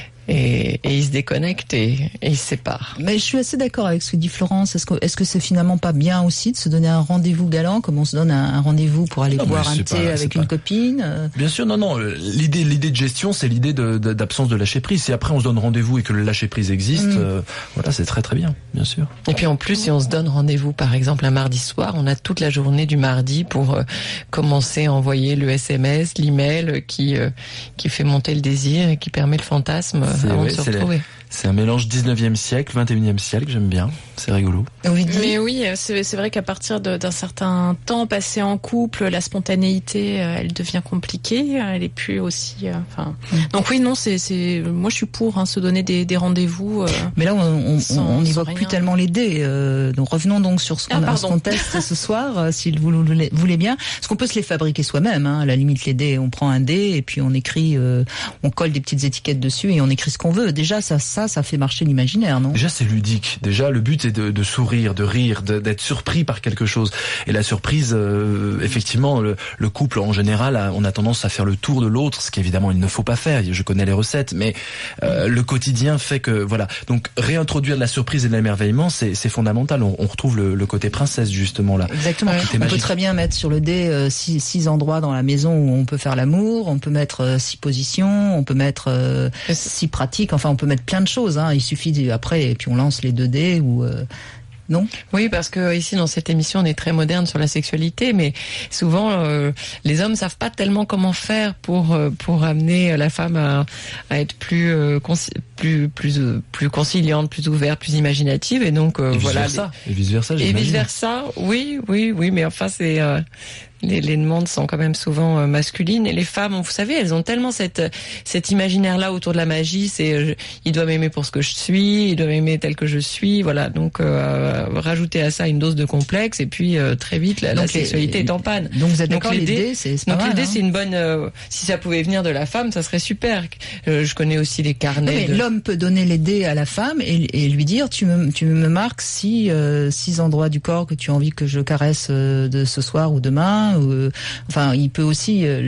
Et, et ils se déconnectent et, et ils se séparent. Mais je suis assez d'accord avec ce que dit Florence. Est-ce que, est-ce que c'est finalement pas bien aussi de se donner un rendez-vous galant, comme on se donne un, un rendez-vous pour aller non, boire un thé pas, avec une pas... copine? Bien sûr, non, non. L'idée, l'idée de gestion, c'est l'idée de, de, d'absence de lâcher prise. Si après on se donne rendez-vous et que le lâcher prise existe, mmh. euh, voilà, c'est très très bien, bien sûr. Et puis en plus, si on se donne rendez-vous, par exemple, un mardi soir, on a toute la journée du mardi pour euh, commencer à envoyer le S M S, l'email qui euh, qui fait monter le désir et qui permet le fantasme. C'est, avant ouais, de se c'est, retrouver. La, c'est un mélange dix-neuvième siècle, vingt et unième siècle, j'aime bien, c'est rigolo. Oui, mais oui, c'est, c'est vrai qu'à partir de, d'un certain temps passé en couple, la spontanéité, elle devient compliquée, elle est plus aussi... Enfin, euh, donc oui, non, c'est, c'est, moi je suis pour hein, se donner des, des rendez-vous. Euh, mais là, on on n'évoque plus tellement les dés. Euh, donc revenons donc sur ce qu'on, ah, ce qu'on teste ce soir, euh, si vous le voulez bien. Parce qu'on peut se les fabriquer soi-même. Hein, à la limite, les dés, on prend un dé et puis on écrit, euh, on colle des petites étiquettes dessus et on écrit ce qu'on veut. Déjà, ça, ça, ça fait marcher l'imaginaire, non? Déjà, c'est ludique. Déjà, le but est de, de sourire, de rire, de, d'être surpris par quelque chose. Et la surprise, euh, effectivement, le, le couple en général, a, on a tendance à faire le tour de l'autre, ce qu'évidemment il ne faut pas faire. Je connais les recettes, mais euh, le quotidien fait que voilà. Donc réintroduire de la surprise et de l'émerveillement, c'est, c'est fondamental. On, on retrouve le, le côté princesse justement là. Exactement. On magique. Peut très bien mettre sur le dé euh, six, six endroits dans la maison où on peut faire l'amour. On peut mettre euh, six positions. On peut mettre euh, six pratiques. Enfin, on peut mettre plein de choses. Hein. Il suffit de, après et puis on lance les deux dés ou euh, non? Oui, parce que ici dans cette émission on est très moderne sur la sexualité, mais souvent euh, les hommes savent pas tellement comment faire pour euh, pour amener la femme à, à être plus euh, conci- plus plus euh, plus conciliante, plus ouverte, plus imaginative, et donc euh, et voilà. Vice versa. Et vice versa. Et vice versa. Oui, oui, oui, mais enfin c'est euh, les, les demandes sont quand même souvent euh, masculines, et les femmes, vous savez, elles ont tellement cette cet imaginaire là autour de la magie. C'est euh, il doit m'aimer pour ce que je suis, il doit m'aimer tel que je suis, voilà. Donc euh, rajouter à ça une dose de complexe et puis euh, très vite la, la sexualité les, est en panne. Donc vous êtes d'accord, donc, l'idée, c'est, c'est pas donc mal, l'idée hein. C'est une bonne euh, si ça pouvait venir de la femme, ça serait super. Euh, je connais aussi les carnets. Oui, mais de... l'homme peut donner les dés à la femme et, et lui dire tu me tu me marques six euh, six endroits du corps que tu as envie que je caresse euh, de ce soir ou demain. Ou, euh, enfin, il peut aussi euh,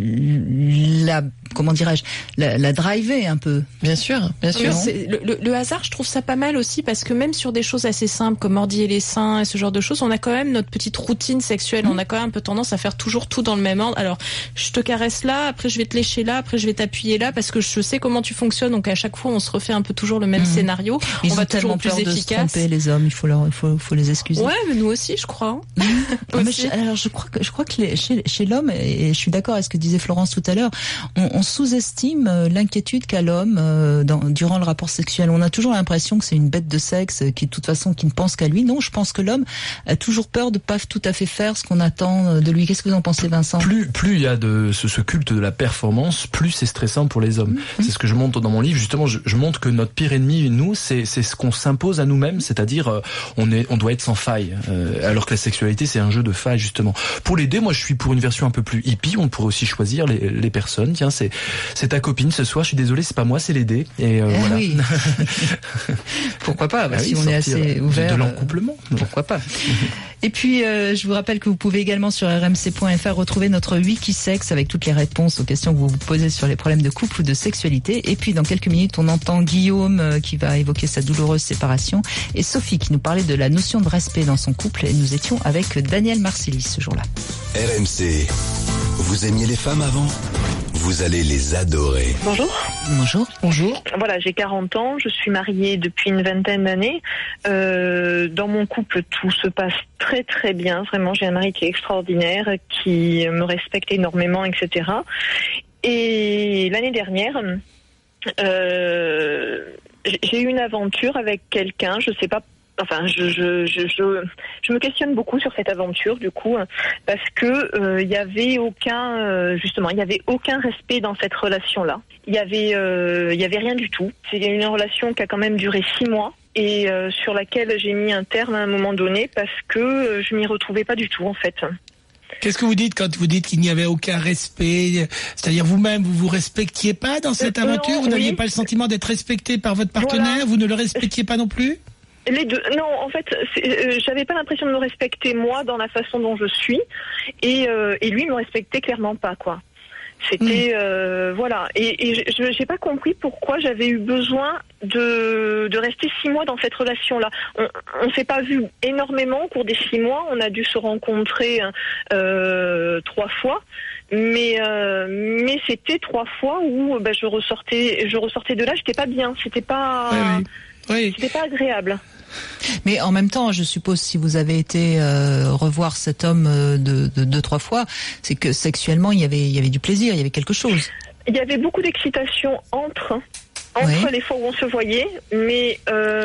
la comment dirais-je la, la driver un peu. Bien sûr, bien sûr. C'est, le, le, le hasard, je trouve ça pas mal aussi parce que même sur des choses assez simples comme mordiller les seins et ce genre de choses, on a quand même notre petite routine sexuelle. Mmh. On a quand même un peu tendance à faire toujours tout dans le même ordre. Alors, je te caresse là, après je vais te lécher là, après je vais t'appuyer là parce que je sais comment tu fonctionnes. Donc à chaque fois, on se refait un peu toujours le même mmh. scénario. Ils on ont va toujours toujours plus plus efficace. De se tromper, les hommes, il faut leur, il faut, faut les excuser. Ouais, mais nous aussi, je crois. Mmh. mais je, alors je crois que je crois que les, chez, chez l'homme, et je suis d'accord avec ce que disait Florence tout à l'heure, on, on sous-estime l'inquiétude qu'a l'homme euh, dans, durant le rapport sexuel. On a toujours l'impression que c'est une bête de sexe qui, de toute façon, qui ne pense qu'à lui. Non, je pense que l'homme a toujours peur de pas tout à fait faire ce qu'on attend de lui. Qu'est-ce que vous en pensez, Vincent? Plus, plus il y a de ce, ce culte de la performance, plus c'est stressant pour les hommes. Mmh. C'est ce que je montre dans mon livre. Justement, je, je montre que notre pire ennemi, nous, c'est, c'est ce qu'on s'impose à nous-mêmes, c'est-à-dire euh, on est, on doit être sans faille, euh, alors que la sexualité, c'est un jeu de faille, justement. Pour les dés, moi, je suis pour une version un peu plus hippie. On pourrait aussi choisir les, les personnes. Tiens, c'est c'est c'est ta copine ce soir. Je suis désolé, c'est pas moi, c'est les dés. Et euh, eh voilà. Oui. Pourquoi pas bah, ah si oui, on est assez ouvert. De l'encouplement. Euh, pourquoi pas. Et puis, euh, je vous rappelle que vous pouvez également sur r m c point f r retrouver notre Wikisex avec toutes les réponses aux questions que vous vous posez sur les problèmes de couple ou de sexualité. Et puis, dans quelques minutes, on entend Guillaume euh, qui va évoquer sa douloureuse séparation et Sophie qui nous parlait de la notion de respect dans son couple. Et nous étions avec Daniel Marcellis ce jour-là. R M C, vous aimiez les femmes avant ? Vous allez les adorer. Bonjour. Bonjour. Bonjour. Voilà, j'ai quarante ans, je suis mariée depuis une vingtaine d'années. Euh, dans mon couple, tout se passe très très bien. Vraiment, j'ai un mari qui est extraordinaire, qui me respecte énormément, et cetera. Et l'année dernière, euh, j'ai eu une aventure avec quelqu'un, je sais pas. Enfin, je, je, je, je, je me questionne beaucoup sur cette aventure, du coup, parce que il euh, y avait aucun, euh, justement, il y avait aucun respect dans cette relation-là. Il y avait, il euh, y avait rien du tout. C'est une relation qui a quand même duré six mois et euh, sur laquelle j'ai mis un terme à un moment donné parce que euh, je m'y retrouvais pas du tout, en fait. Qu'est-ce que vous dites quand vous dites qu'il n'y avait aucun respect? C'est-à-dire vous-même, vous vous respectiez pas dans cette aventure? non, Vous n'aviez oui. pas le sentiment d'être respecté par votre partenaire? Voilà. Vous ne le respectiez pas non plus? Les deux. Non, en fait, euh, j'avais pas l'impression de me respecter moi dans la façon dont je suis, et, euh, et lui me respectait clairement pas, quoi. C'était mmh. euh, voilà. Et, et je j'ai pas compris pourquoi j'avais eu besoin de de rester six mois dans cette relation-là. On, on s'est pas vu énormément au cours des six mois. On a dû se rencontrer euh, trois fois. Mais euh, mais c'était trois fois où ben, je ressortais je ressortais de là, j'étais pas bien, c'était pas oui, oui. Oui. c'était pas agréable. Mais en même temps, je suppose, si vous avez été euh, revoir cet homme euh, de, de deux, trois fois, c'est que sexuellement, il y avait, il y avait du plaisir, il y avait quelque chose. Il y avait beaucoup d'excitation entre, entre oui. les fois où on se voyait, mais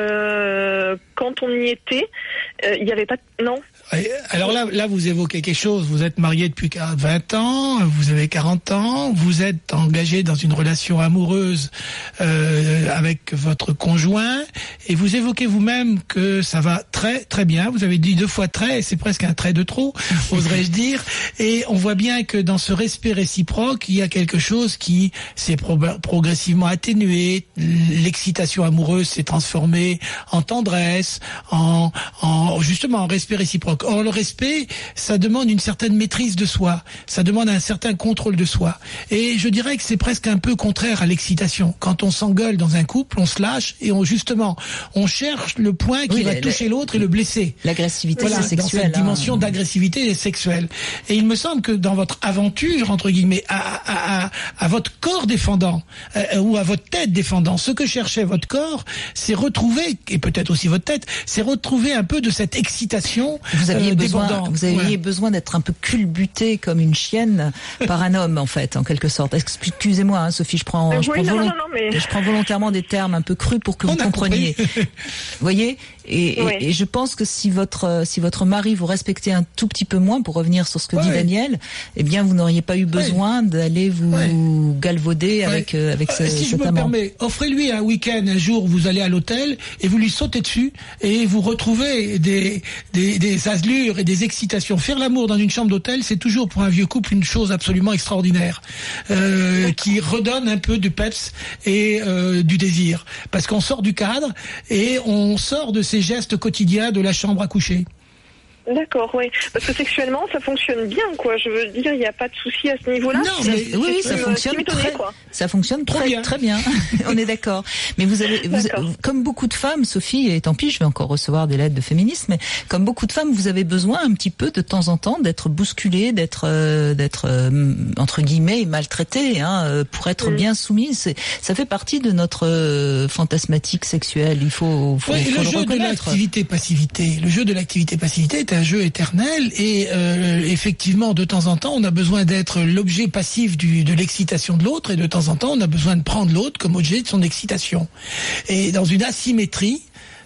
euh, quand on y était, euh, il n'y avait pas... Non. Alors là, là, vous évoquez quelque chose. Vous êtes marié depuis vingt ans, vous avez quarante ans, vous êtes engagé dans une relation amoureuse euh, avec votre conjoint, et vous évoquez vous-même que ça va très très bien. Vous avez dit deux fois très, et c'est presque un trait de trop, oserais-je dire. Et on voit bien que dans ce respect réciproque, il y a quelque chose qui s'est pro- progressivement atténué. L'excitation amoureuse s'est transformée en tendresse, en, en justement en respect réciproque. Or, le respect, ça demande une certaine maîtrise de soi, ça demande un certain contrôle de soi. Et je dirais que c'est presque un peu contraire à l'excitation. Quand on s'engueule dans un couple, on se lâche et on justement, on cherche le point qui oui, va la, toucher la, l'autre et le blesser. L'agressivité voilà, sexuelle. Dans cette hein. dimension d'agressivité sexuelle. Et il me semble que dans votre aventure, entre guillemets, à, à, à, à votre corps défendant, euh, ou à votre tête défendant, ce que cherchait votre corps, c'est retrouver, et peut-être aussi votre tête, c'est retrouver un peu de cette excitation. Vous aviez euh, besoin, vous aviez ouais. besoin d'être un peu culbuté comme une chienne par un homme, en fait, en quelque sorte. Excusez-moi, hein, Sophie, je prends, euh, je, oui, prends non, volont... non, non, mais... je prends volontairement des termes un peu crus pour que On vous compreniez. Vous voyez, et, ouais. et, et je pense que si votre si votre mari vous respectait un tout petit peu moins, pour revenir sur ce que ouais. dit Daniel, eh bien, vous n'auriez pas eu besoin ouais. d'aller vous ouais. galvauder ouais. avec euh, avec ce, euh, si cet je me amant. permets, offrez-lui un week-end, un jour, vous allez à l'hôtel et vous lui sautez dessus et vous retrouvez des des, des allures et des excitations. Faire l'amour dans une chambre d'hôtel, c'est toujours pour un vieux couple une chose absolument extraordinaire, euh, qui redonne un peu de peps et euh, du désir, parce qu'on sort du cadre et on sort de ces gestes quotidiens de la chambre à coucher. D'accord, oui. Parce que sexuellement, ça fonctionne bien, quoi. Je veux dire, il n'y a pas de souci à ce niveau-là. Non, mais oui, oui, ça fonctionne très, quoi. ça fonctionne Trop très, bien. très bien. On est d'accord. Mais vous avez, vous, comme beaucoup de femmes, Sophie, et tant pis, je vais encore recevoir des lettres de féministes, mais comme beaucoup de femmes, vous avez besoin un petit peu de temps en temps d'être bousculée, d'être, euh, d'être euh, entre guillemets maltraitée, hein, pour être mmh. bien soumise. C'est, ça fait partie de notre euh, fantasmatique sexuelle. Il faut, faut, oui, faut le, le jeu reconnaître. de l'activité-passivité. Le jeu de l'activité-passivité est un jeu éternel et euh, effectivement, de temps en temps, on a besoin d'être l'objet passif du, de l'excitation de l'autre et de temps en temps, on a besoin de prendre l'autre comme objet de son excitation. Et dans une asymétrie,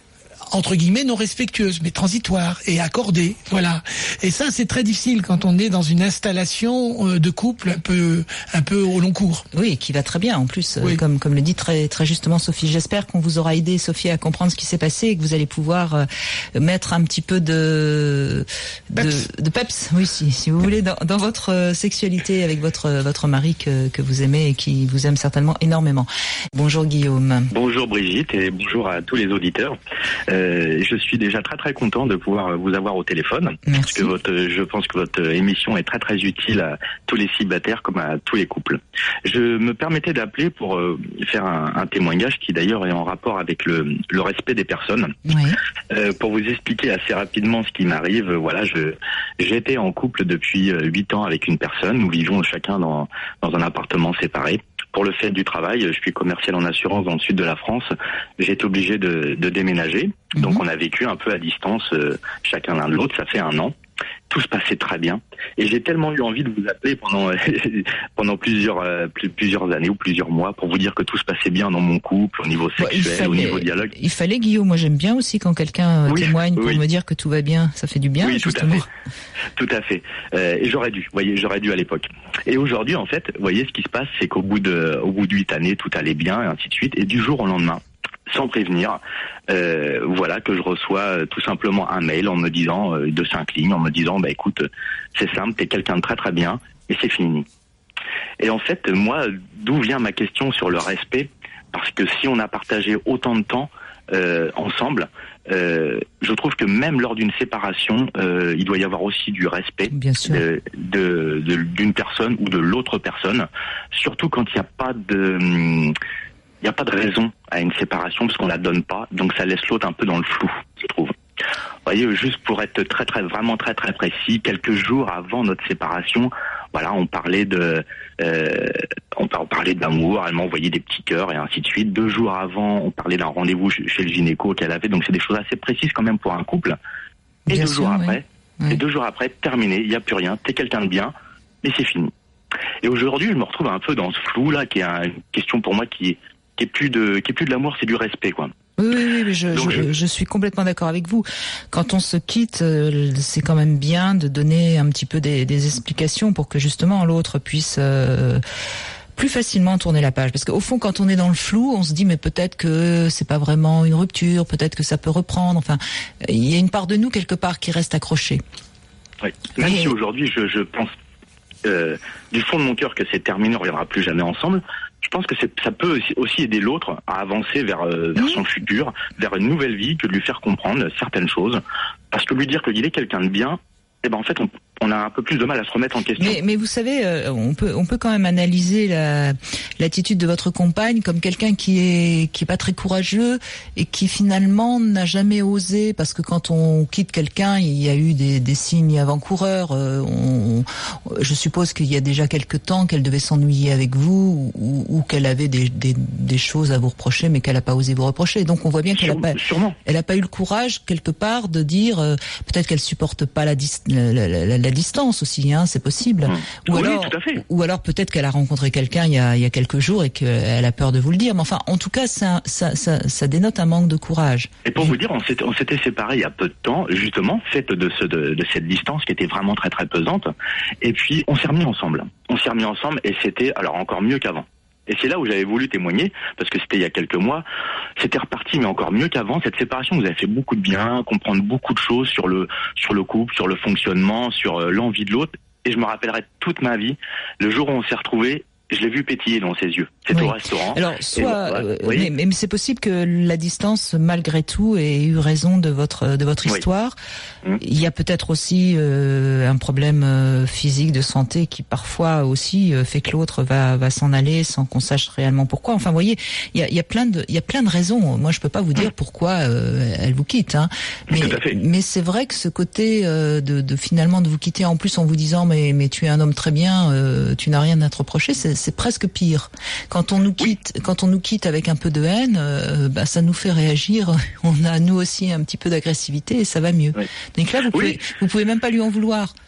entre guillemets non respectueuse, mais transitoire et accordée, voilà. Et ça, c'est très difficile quand on est dans une installation de couple un peu, un peu au long cours. Oui, qui va très bien en plus, oui. comme comme le dit très très justement Sophie. J'espère qu'on vous aura aidé, Sophie, à comprendre ce qui s'est passé et que vous allez pouvoir euh, mettre un petit peu de de peps, de peps oui, si si vous voulez, dans, dans votre sexualité avec votre votre mari que que vous aimez et qui vous aime certainement énormément. Bonjour Guillaume. Bonjour Brigitte et bonjour à tous les auditeurs. Euh, je suis déjà très très content de pouvoir vous avoir au téléphone. Merci. Parce que votre, je pense que votre émission est très très utile à tous les célibataires comme à tous les couples. Je me permettais d'appeler pour euh, faire un, un témoignage qui d'ailleurs est en rapport avec le, le respect des personnes. Oui. Euh, pour vous expliquer assez rapidement ce qui m'arrive, voilà, je j'étais en couple depuis huit ans avec une personne. Nous vivons chacun dans dans un appartement séparé. Pour le fait du travail, je suis commercial en assurance dans le sud de la France. J'ai été obligé de, de déménager. Mmh. Donc on a vécu un peu à distance, euh, chacun l'un de l'autre. Ça fait un an. Tout se passait très bien. Et j'ai tellement eu envie de vous appeler pendant pendant plusieurs euh, plusieurs années ou plusieurs mois pour vous dire que tout se passait bien dans mon couple, au niveau sexuel, bon, fallait, au niveau dialogue. Il fallait, Guillaume, moi j'aime bien aussi quand quelqu'un oui, témoigne pour oui. me dire que tout va bien. Ça fait du bien, oui, justement. tout à fait. Tout à fait. Euh, et j'aurais dû, vous voyez, j'aurais dû à l'époque. Et aujourd'hui, en fait, vous voyez, ce qui se passe, c'est qu'au bout de au bout de huit années, tout allait bien, et ainsi de suite. Et du jour au lendemain, sans prévenir, euh, voilà que je reçois euh, tout simplement un mail en me disant euh, de cinq lignes, en me disant bah écoute, c'est simple, t'es quelqu'un de très très bien et c'est fini. Et en fait, moi, d'où vient ma question sur le respect? Parce que si on a partagé autant de temps euh, ensemble, euh, je trouve que même lors d'une séparation, euh, il doit y avoir aussi du respect de, de, de, d'une personne ou de l'autre personne, surtout quand il n'y a pas de hum, il n'y a pas de raison à une séparation parce qu'on la donne pas, donc ça laisse l'autre un peu dans le flou, je trouve. Vous voyez, juste pour être très très vraiment très très précis, quelques jours avant notre séparation, voilà, on parlait de, euh, on parlait d'amour, elle m'a envoyé des petits cœurs et ainsi de suite. Deux jours avant, on parlait d'un rendez-vous chez le gynéco qu'elle avait, donc c'est des choses assez précises quand même pour un couple. Et bien deux sûr, jours oui. après, oui. et deux jours après, terminé, il n'y a plus rien, t'es quelqu'un de bien, et c'est fini. Et aujourd'hui, je me retrouve un peu dans ce flou là, qui est une question pour moi qui est qui est plus de qui est plus de l'amour, c'est du respect, quoi. Oui, oui, oui, mais je, Donc, je, je... je suis complètement d'accord avec vous. Quand on se quitte, c'est quand même bien de donner un petit peu des, des explications pour que justement l'autre puisse euh, plus facilement tourner la page. Parce qu'au fond, quand on est dans le flou, on se dit mais peut-être que c'est pas vraiment une rupture, peut-être que ça peut reprendre. Enfin, il y a une part de nous quelque part qui reste accrochée. Oui. Même Et... si aujourd'hui je, je pense euh, du fond de mon cœur que c'est terminé, on ne reviendra plus jamais ensemble. Je pense que c'est, ça peut aussi aider l'autre à avancer vers, euh, vers mmh. son futur, vers une nouvelle vie, que de lui faire comprendre certaines choses. Parce que lui dire qu'il est quelqu'un de bien, eh ben en fait, on, on a un peu plus de mal à se remettre en question. Mais, mais vous savez, euh, on peut, on peut quand même analyser la, l'attitude de votre compagne comme quelqu'un qui est, qui est pas très courageux et qui finalement n'a jamais osé, parce que quand on quitte quelqu'un, il y a eu des, des signes avant-coureurs. Euh, on, je suppose qu'il y a déjà quelque temps qu'elle devait s'ennuyer avec vous ou, ou qu'elle avait des, des, des choses à vous reprocher, mais qu'elle n'a pas osé vous reprocher. Donc on voit bien qu'elle a pas, elle a pas eu le courage quelque part de dire, euh, peut-être qu'elle supporte pas la distance. La, la, la, la distance aussi, hein, c'est possible. Mmh. Ou, oui, alors, tout à fait. ou alors peut-être qu'elle a rencontré quelqu'un il y a, il y a quelques jours et qu'elle a peur de vous le dire. Mais enfin, en tout cas, ça, ça, ça, ça dénote un manque de courage. Et pour Je... vous dire, on s'était, on s'était séparés il y a peu de temps, justement, fait de, ce, de, de cette distance qui était vraiment très très pesante. Et puis, on s'est remis ensemble. On s'est remis ensemble et c'était alors encore mieux qu'avant. Et c'est là où j'avais voulu témoigner, parce que c'était il y a quelques mois, c'était reparti, mais encore mieux qu'avant. Cette séparation vous avez fait beaucoup de bien, comprendre beaucoup de choses sur le sur le couple, sur le fonctionnement, sur euh, l'envie de l'autre. Et je me rappellerai toute ma vie, le jour où on s'est retrouvés, je l'ai vu pétiller dans ses yeux. C'est oui. au restaurant. Alors, soit, et, euh, oui. mais, mais c'est possible que la distance, malgré tout, ait eu raison de votre de votre histoire. Oui. Mmh. Il y a peut-être aussi euh, un problème euh, physique de santé qui parfois aussi euh, fait que l'autre va va s'en aller sans qu'on sache réellement pourquoi. Enfin, vous voyez, il y a il y a plein de il y a plein de raisons. Moi, je peux pas vous dire mmh. pourquoi euh, elle vous quitte. Hein. Mais mais c'est vrai que ce côté euh, de, de finalement de vous quitter en plus en vous disant mais mais tu es un homme très bien, euh, tu n'as rien à te reprocher, c'est c'est presque pire. Quand on nous quitte, oui. quand on nous quitte avec un peu de haine, euh, bah, ça nous fait réagir. On a nous aussi un petit peu d'agressivité et ça va mieux. Oui. Donc là, vous pouvez, oui. vous pouvez même pas lui en vouloir.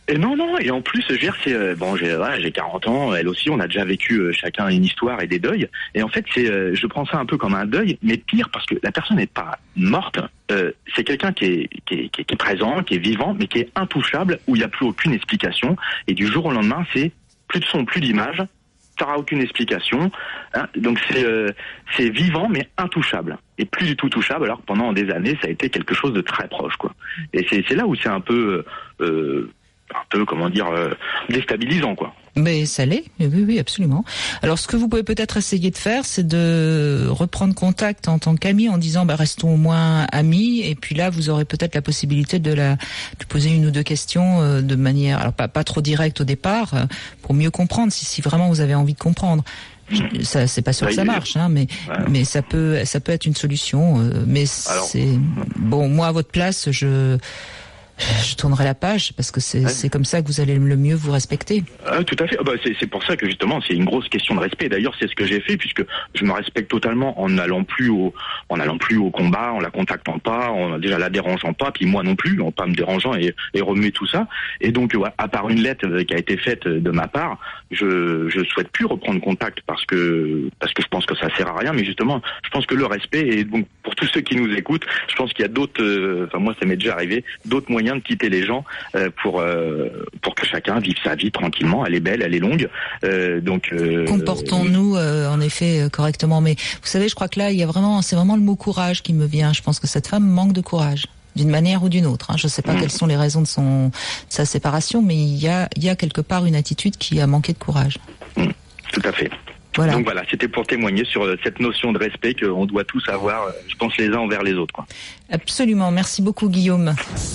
Et non, non, et en plus, je veux dire, c'est euh, bon, j'ai voilà, j'ai quarante ans, elle aussi, on a déjà vécu euh, chacun une histoire et des deuils. Et en fait, c'est, euh, je prends ça un peu comme un deuil, mais pire parce que la personne n'est pas morte. Euh, c'est quelqu'un qui est, qui est qui est qui est présent, qui est vivant, mais qui est intouchable, où il n'y a plus aucune explication. Et du jour au lendemain, c'est plus de son, plus d'image. T'auras aucune explication, hein. Donc c'est euh, c'est vivant mais intouchable et plus du tout touchable. Alors que pendant des années, ça a été quelque chose de très proche, quoi. Et c'est c'est là où c'est un peu euh, un peu comment dire euh, déstabilisant, quoi. Mais ça l'est, oui, oui, absolument. Alors, ce que vous pouvez peut-être essayer de faire, c'est de reprendre contact en tant qu'ami en disant, bah, restons au moins amis. Et puis là, vous aurez peut-être la possibilité de la, de poser une ou deux questions euh, de manière, alors pas, pas trop directe au départ, euh, pour mieux comprendre, si, si vraiment vous avez envie de comprendre. Je, ça, c'est pas sûr que ça marche, hein, mais, ouais. mais ça peut, ça peut être une solution. Euh, mais alors, c'est bon. Moi, à votre place, je. Je tournerai la page parce que c'est, ouais. c'est comme ça que vous allez le mieux vous respecter. Ah, tout à fait. Ah, bah, c'est, c'est pour ça que justement c'est une grosse question de respect. D'ailleurs, c'est ce que j'ai fait puisque je me respecte totalement en n'allant plus au, en n'allant plus au combat, en la contactant pas, en déjà la dérangeant pas, puis moi non plus, en pas me dérangeant et, et remuer tout ça. Et donc, ouais, à part une lettre qui a été faite de ma part, je je souhaite plus reprendre contact parce que parce que je pense que ça sert à rien. Mais justement, je pense que le respect et donc pour tous ceux qui nous écoutent, je pense qu'il y a d'autres. Euh, enfin moi, ça m'est déjà arrivé, d'autres moyens de quitter les gens euh, pour euh, pour que chacun vive sa vie tranquillement. Elle est belle, elle est longue. Euh, donc euh, comportons-nous euh, en effet euh, correctement. Mais vous savez, je crois que là, il y a vraiment, c'est vraiment le mot courage qui me vient. Je pense que cette femme manque de courage, d'une manière ou d'une autre. Hein. Je ne sais pas mmh. quelles sont les raisons de son de sa séparation, mais il y a il y a quelque part une attitude qui a manqué de courage. Mmh. Tout à fait. Voilà. Donc voilà, c'était pour témoigner sur cette notion de respect qu'on doit tous avoir, je pense, les uns envers les autres, quoi. Absolument. Merci beaucoup, Guillaume.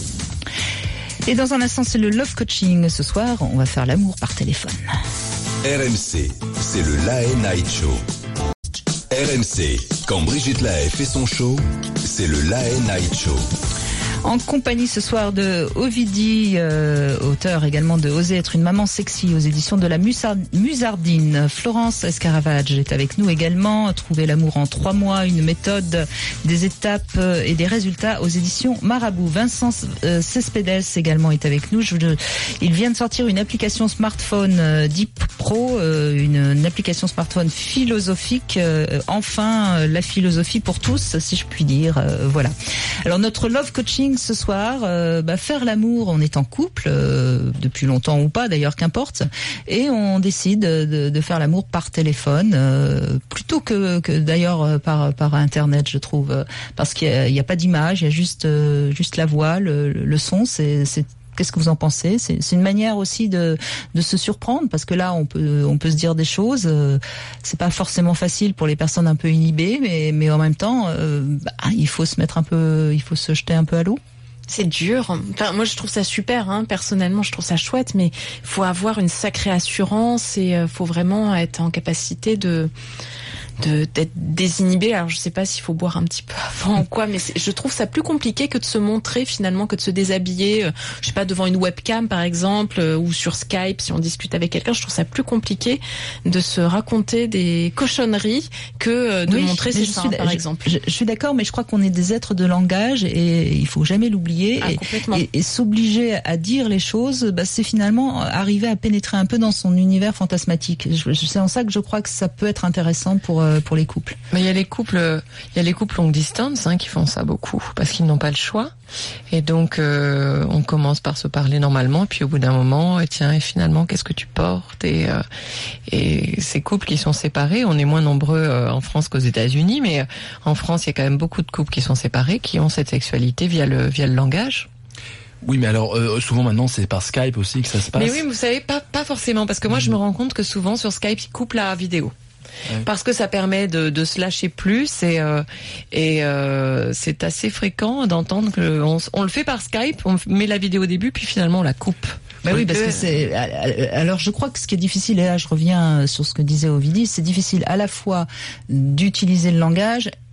Et dans un instant, c'est le Love Coaching. Ce soir, on va faire l'amour par téléphone. R M C, c'est le Lae Night Show. R M C, quand Brigitte Lahaie fait son show, c'est le Lae Night Show. En compagnie ce soir de Ovidie, euh, auteur également de Oser être une maman sexy aux éditions de la Musard- Musardine. Florence Escaravage est avec nous également. Trouver l'amour en trois mois, une méthode, des étapes et des résultats aux éditions Marabout. Vincent euh, Cespedes également est avec nous. Je, je, il vient de sortir une application smartphone euh, Deep Pro, euh, une, une application smartphone philosophique. Euh, enfin, euh, la philosophie pour tous, si je puis dire. Euh, voilà. Alors notre Love Coaching ce soir, euh, bah, faire l'amour, on est en couple, euh, depuis longtemps ou pas d'ailleurs, qu'importe, et on décide de, de faire l'amour par téléphone, euh, plutôt que, que d'ailleurs par, par Internet, je trouve, parce qu'il n'y a, a pas d'image, il y a juste, euh, juste la voix, le, le son, c'est, c'est qu'est-ce que vous en pensez ? C'est, c'est une manière aussi de, de se surprendre, parce que là, on peut, on peut se dire des choses. Euh, c'est pas forcément facile pour les personnes un peu inhibées, mais, mais en même temps, euh, bah, il faut se mettre un peu, il faut se jeter un peu à l'eau. C'est dur. Enfin, moi, je trouve ça super. Hein. Personnellement, je trouve ça chouette, mais il faut avoir une sacrée assurance et euh, faut vraiment être en capacité de. De, d'être désinhibé. Alors je sais pas s'il faut boire un petit peu avant ou quoi, mais c'est, je trouve ça plus compliqué que de se montrer finalement, que de se déshabiller, euh, je sais pas, devant une webcam par exemple, euh, ou sur Skype si on discute avec quelqu'un. Je trouve ça plus compliqué de se raconter des cochonneries que euh, de oui, montrer ses seins par je, exemple. Je, je suis d'accord, mais je crois qu'on est des êtres de langage et il faut jamais l'oublier. Ah, et, complètement. Et, et s'obliger à dire les choses, bah, c'est finalement arriver à pénétrer un peu dans son univers fantasmatique. Je, c'est en ça que je crois que ça peut être intéressant pour pour les couples. Mais il y a les couples, il y a les couples longue distance hein, qui font ça beaucoup parce qu'ils n'ont pas le choix. Et donc euh, on commence par se parler normalement, puis au bout d'un moment, et tiens, et finalement, qu'est-ce que tu portes ? Et euh, et ces couples qui sont séparés, on est moins nombreux euh, en France qu'aux États-Unis, mais euh, en France, il y a quand même beaucoup de couples qui sont séparés, qui ont cette sexualité via le via le langage. Oui, mais alors euh, souvent maintenant c'est par Skype aussi que ça se passe. Mais oui, vous savez, pas pas forcément, parce que moi mmh. je me rends compte que souvent sur Skype ils coupent la vidéo. Ouais. Parce que ça permet de, de se lâcher plus et, euh, et euh, c'est assez fréquent d'entendre que on, on le fait par Skype, on met la vidéo au début puis finalement on la coupe. Bah oui, parce que c'est. Alors, je crois que ce qui est difficile, et là, je reviens sur ce que disait Ovidie, c'est difficile à la fois d'utiliser le langage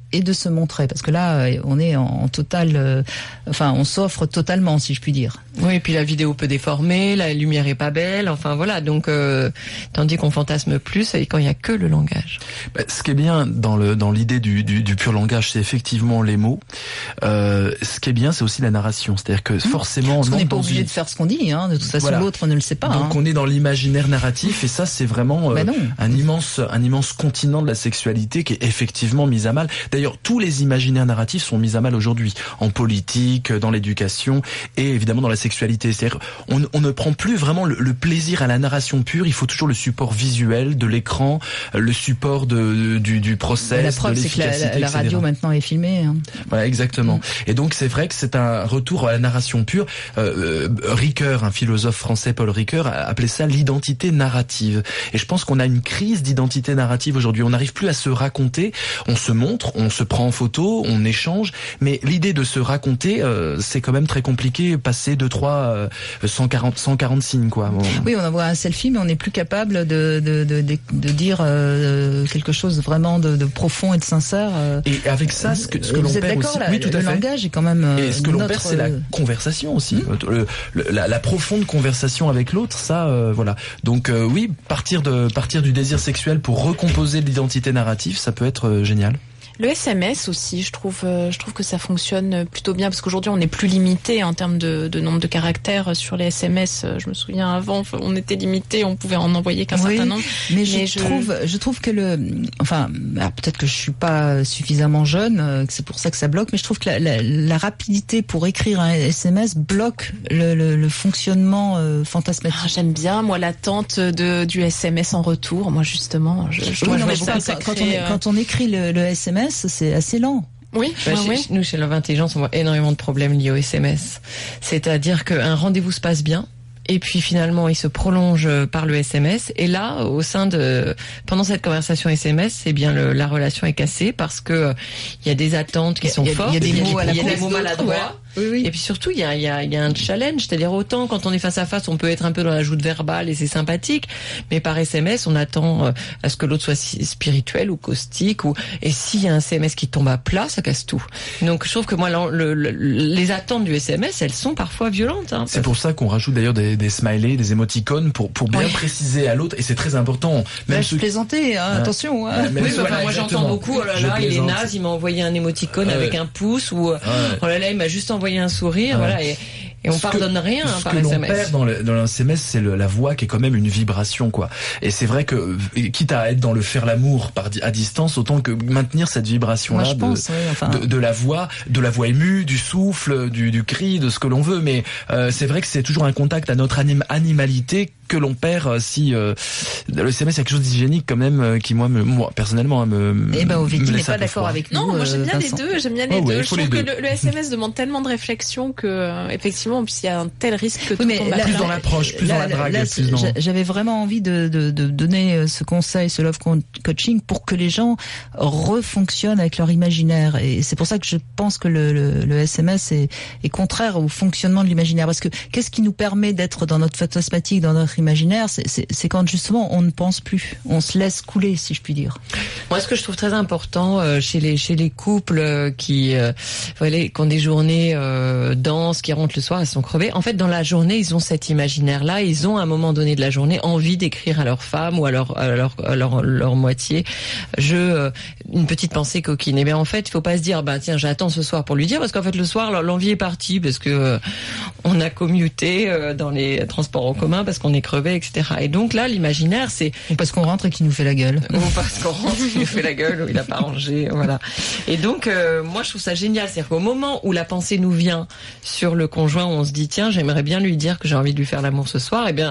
et de se montrer, parce que là on est en, en total, euh, enfin on s'offre totalement, si je puis dire. Oui, et puis la vidéo peut déformer, la lumière est pas belle, enfin voilà, donc euh, tandis qu'on fantasme plus et quand il y a que le langage. Bah, ce qui est bien dans le dans l'idée du, du, du pur langage, c'est effectivement les mots. Euh, ce qui est bien, c'est aussi la narration, c'est-à-dire que forcément parce on n'est pas dans obligé une... de faire ce qu'on dit, hein. De toute façon voilà. L'autre ne le sait pas. Donc hein. on est dans l'imaginaire narratif et ça c'est vraiment euh, bah un immense un immense continent de la sexualité qui est effectivement mis à mal. D'ailleurs, tous les imaginaires narratifs sont mis à mal aujourd'hui, en politique, dans l'éducation et évidemment dans la sexualité. C'est-à-dire, on, on ne prend plus vraiment le, le plaisir à la narration pure. Il faut toujours le support visuel de l'écran, le support de, du, du process, la preuve, de l'efficacité, c'est que la, la radio et cetera maintenant est filmée. Hein. Voilà, exactement. Mmh. Et donc c'est vrai que c'est un retour à la narration pure. Euh, Ricoeur, un philosophe français, Paul Ricoeur, a appelé ça l'identité narrative. Et je pense qu'on a une crise d'identité narrative aujourd'hui. On n'arrive plus à se raconter. On se montre, on se prend en photo, on échange, mais l'idée de se raconter, euh, c'est quand même très compliqué. Passer deux, trois, euh, cent quarante, cent quarante signes, quoi. Bon. Oui, on envoie un selfie, mais on n'est plus capable de de de de, de dire euh, quelque chose vraiment de, de profond et de sincère. Euh, et avec ça, ce que, ce que l'on perd aussi, la, oui, tout le à fait. langage est quand même. Euh, et ce que l'on notre... perd, c'est la conversation aussi, mmh. le, le, la, la profonde conversation avec l'autre. Ça, euh, voilà. Donc euh, oui, partir de partir du désir sexuel pour recomposer l'identité narrative, ça peut être euh, génial. Le S M S aussi, je trouve, euh, je trouve que ça fonctionne plutôt bien parce qu'aujourd'hui on est plus limité en termes de, de nombre de caractères sur les S M S. Je me souviens avant, on était limité, on pouvait en envoyer qu'un oui, certain nombre. Mais, mais je, je trouve, je trouve que le, enfin, peut-être que je suis pas suffisamment jeune, que c'est pour ça que ça bloque, mais je trouve que la, la, la rapidité pour écrire un S M S bloque le, le, le fonctionnement euh, fantasmatique. Ah, j'aime bien moi l'attente de du S M S en retour. Moi justement, je, je oui, trouve non, que mais ça, quand, ça quand, crée, on, quand on écrit le, le S M S, c'est assez lent. Oui, bah, bah, chez, oui. Nous, chez Love Intelligence, on voit énormément de problèmes liés au S M S. C'est-à-dire qu'un rendez-vous se passe bien, et puis finalement, il se prolonge par le S M S. Et là, au sein de, pendant cette conversation S M S, c'est bien le, la relation est cassée parce que il y a des attentes qui sont y a, fortes. Il y a des mots, à la il y a des mots maladroits. Oui, oui. Et puis surtout, il y a, il y a, il y a un challenge, c'est-à-dire autant quand on est face à face, on peut être un peu dans la joute verbale et c'est sympathique, mais par S M S, on attend à ce que l'autre soit spirituel ou caustique, ou et s'il y a un S M S qui tombe à plat, ça casse tout. Donc je trouve que moi, le, le, les attentes du S M S, elles sont parfois violentes. Hein, c'est pour ça qu'on rajoute d'ailleurs des, des smileys, des émoticônes pour pour bien oui. préciser à l'autre, et c'est très important. Même là, je plaisantais, hein, ouais. attention. Hein. Oui, bah, enfin, moi j'entends beaucoup. Oh là là, il est naze, il m'a envoyé un émoticône ouais. avec un pouce, ou ouais. oh là là, il m'a juste envoyé un sourire, ouais. voilà. Et, et on ce pardonne que, rien hein, par S M S. Ce que l'on perd dans le, dans le S M S, c'est le, la voix qui est quand même une vibration, quoi. Et c'est vrai que, quitte à être dans le faire l'amour par à distance, autant que maintenir cette vibration-là de, pense, oui, enfin... de, de la voix, de la voix émue, du souffle, du, du cri, de ce que l'on veut. Mais euh, c'est vrai que c'est toujours un contact à notre anim, animalité que l'on perd si euh, le S M S c'est quelque chose d'hygiénique quand même euh, qui moi me, moi personnellement me eh ben Ovidie n'est pas d'accord froid. Avec nous. Non, moi j'aime bien Vincent. les deux, j'aime bien les oh, deux. Ouais, je trouve les que deux. le, le S M S demande tellement de réflexion que euh, effectivement puis il y a un tel risque que oui, tout mais tombe là, à plus plat. dans l'approche, plus là, dans la drague, là, plus dans... J'avais vraiment envie de, de, de donner ce conseil, ce love coaching pour que les gens refonctionnent avec leur imaginaire. Et c'est pour ça que je pense que le, le, le S M S est, est contraire au fonctionnement de l'imaginaire. Parce que qu'est-ce qui nous permet d'être dans notre fantasmatique, dans notre imaginaire, c'est quand justement on ne pense plus, on se laisse couler, si je puis dire. Moi, ce que je trouve très important euh, chez les chez les couples euh, qui euh, voilà, qui ont des journées euh, denses, qui rentrent le soir, elles sont crevées. En fait, dans la journée, ils ont cet imaginaire-là. Ils ont à un moment donné de la journée envie d'écrire à leur femme ou à leur à leur à leur, leur moitié. Je euh, une petite pensée coquine. Et bien en fait, il faut pas se dire bah tiens, j'attends ce soir pour lui dire, parce qu'en fait le soir l'envie est partie parce que euh, on a commuté euh, dans les transports en commun parce qu'on est crevé, et cetera. Et donc là, l'imaginaire, c'est ou parce qu'on rentre et qu'il nous fait la gueule, ou parce qu'on rentre et qu'il nous fait la gueule, ou il a pas rangé, voilà. Et donc euh, moi je trouve ça génial, c'est-à-dire qu'au moment où la pensée nous vient sur le conjoint, où on se dit tiens, j'aimerais bien lui dire que j'ai envie de lui faire l'amour ce soir, et bien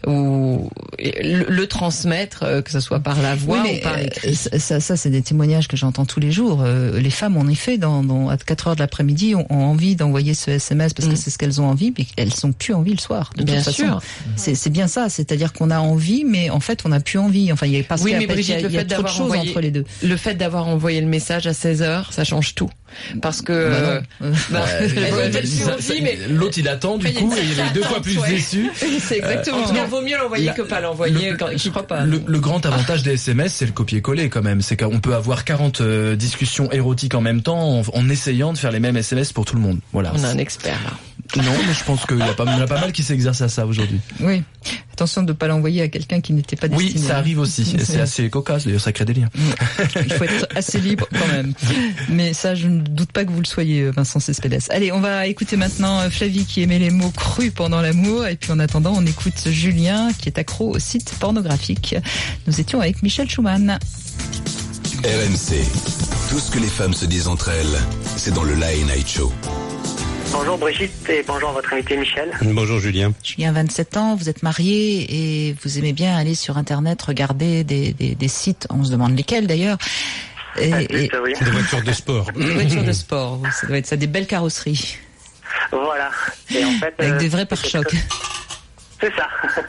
ou le, le transmettre, euh, que ce soit par la voix oui, mais, ou par l'écrit. Euh, ça, ça c'est des témoignages que j'entends tous les jours. Euh, les femmes, en effet, dans, dans à quatre heures de l'après-midi, ont, ont envie d'envoyer ce S M S parce que mmh. c'est ce qu'elles ont envie, mais elles sont plus envie le soir. De bien toute sûr. façon, c'est, c'est bien ça. C'est-à-dire qu'on a envie, mais en fait, on n'a plus envie. Enfin, il y a parce oui, qu'il mais Brigitte, y a, le y a fait trop de d'avoir choses envoyé, entre les deux. Le fait d'avoir envoyé le message à seize heures, ça change tout. Parce que bah non. bah, Ouais, elles ont peut-être plus envie, mais l'autre il attend du coup et il est deux fois plus ouais. déçu. C'est exactement. Euh, en tout cas, vaut mieux l'envoyer la, que pas l'envoyer. Le, quand, je crois pas. Le, le grand avantage des S M S, c'est le copier-coller quand même. C'est qu'on peut avoir quarante euh, discussions érotiques en même temps en, en essayant de faire les mêmes S M S pour tout le monde. Voilà. On a un expert là. Non, mais je pense qu'il y a pas, il y a pas mal qui s'exercent à ça aujourd'hui. Oui. Attention de ne pas l'envoyer à quelqu'un qui n'était pas destiné. Oui, ça arrive aussi. C'est assez cocasse, d'ailleurs, ça crée des liens. Il faut être assez libre quand même. Mais ça, je ne doute pas que vous le soyez, Vincent Cespedes. Allez, on va écouter maintenant Flavie qui aimait les mots crus pendant l'amour. Et puis en attendant, on écoute Julien qui est accro au site pornographique. Nous étions avec Michel Schumann. R M C. Tout ce que les femmes se disent entre elles, c'est dans le Late Night Show. Bonjour Brigitte et bonjour à votre invité Michel. Bonjour Julien. Julien, vingt-sept ans, vous êtes marié et vous aimez bien aller sur Internet regarder des, des, des sites, on se demande lesquels d'ailleurs. Et, et, oui. Des voitures de sport. Des voitures de sport, ça doit être ça, des belles carrosseries. Voilà. Et en fait, avec euh, des vrais pare-chocs. Que... C'est ça.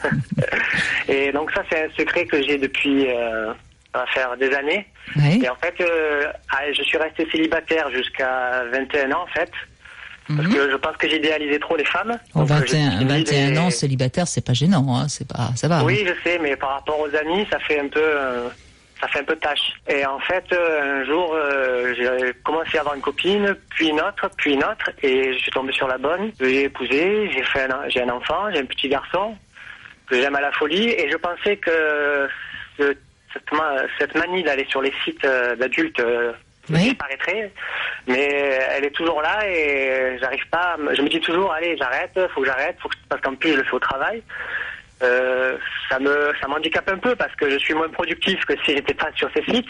Et donc ça, c'est un secret que j'ai depuis, euh, ça va faire des années. Oui. Et en fait, euh, je suis resté célibataire jusqu'à vingt et un ans en fait. Parce que je pense que j'idéalisais trop les femmes. Oh, donc, vingt et un, vingt et un des... ans célibataire, c'est pas gênant, hein, c'est pas, ça va. Oui, hein. je sais, mais par rapport aux amis, ça fait un peu, euh, ça fait un peu tâche. Et en fait, euh, un jour, euh, j'ai commencé à avoir une copine, puis une autre, puis une autre, et je suis tombé sur la bonne. J'ai épousé, j'ai fait, un, j'ai un enfant, j'ai un petit garçon que j'aime à la folie, et je pensais que ce, cette, cette manie d'aller sur les sites d'adultes euh, oui. disparaîtrait, mais elle est toujours là et j'arrive pas. Je me dis toujours, allez, j'arrête, faut que j'arrête, faut que, parce qu'en plus je le fais au travail. Euh, ça me, ça m'handicape un peu parce que je suis moins productif que si j'étais pas sur ces sites.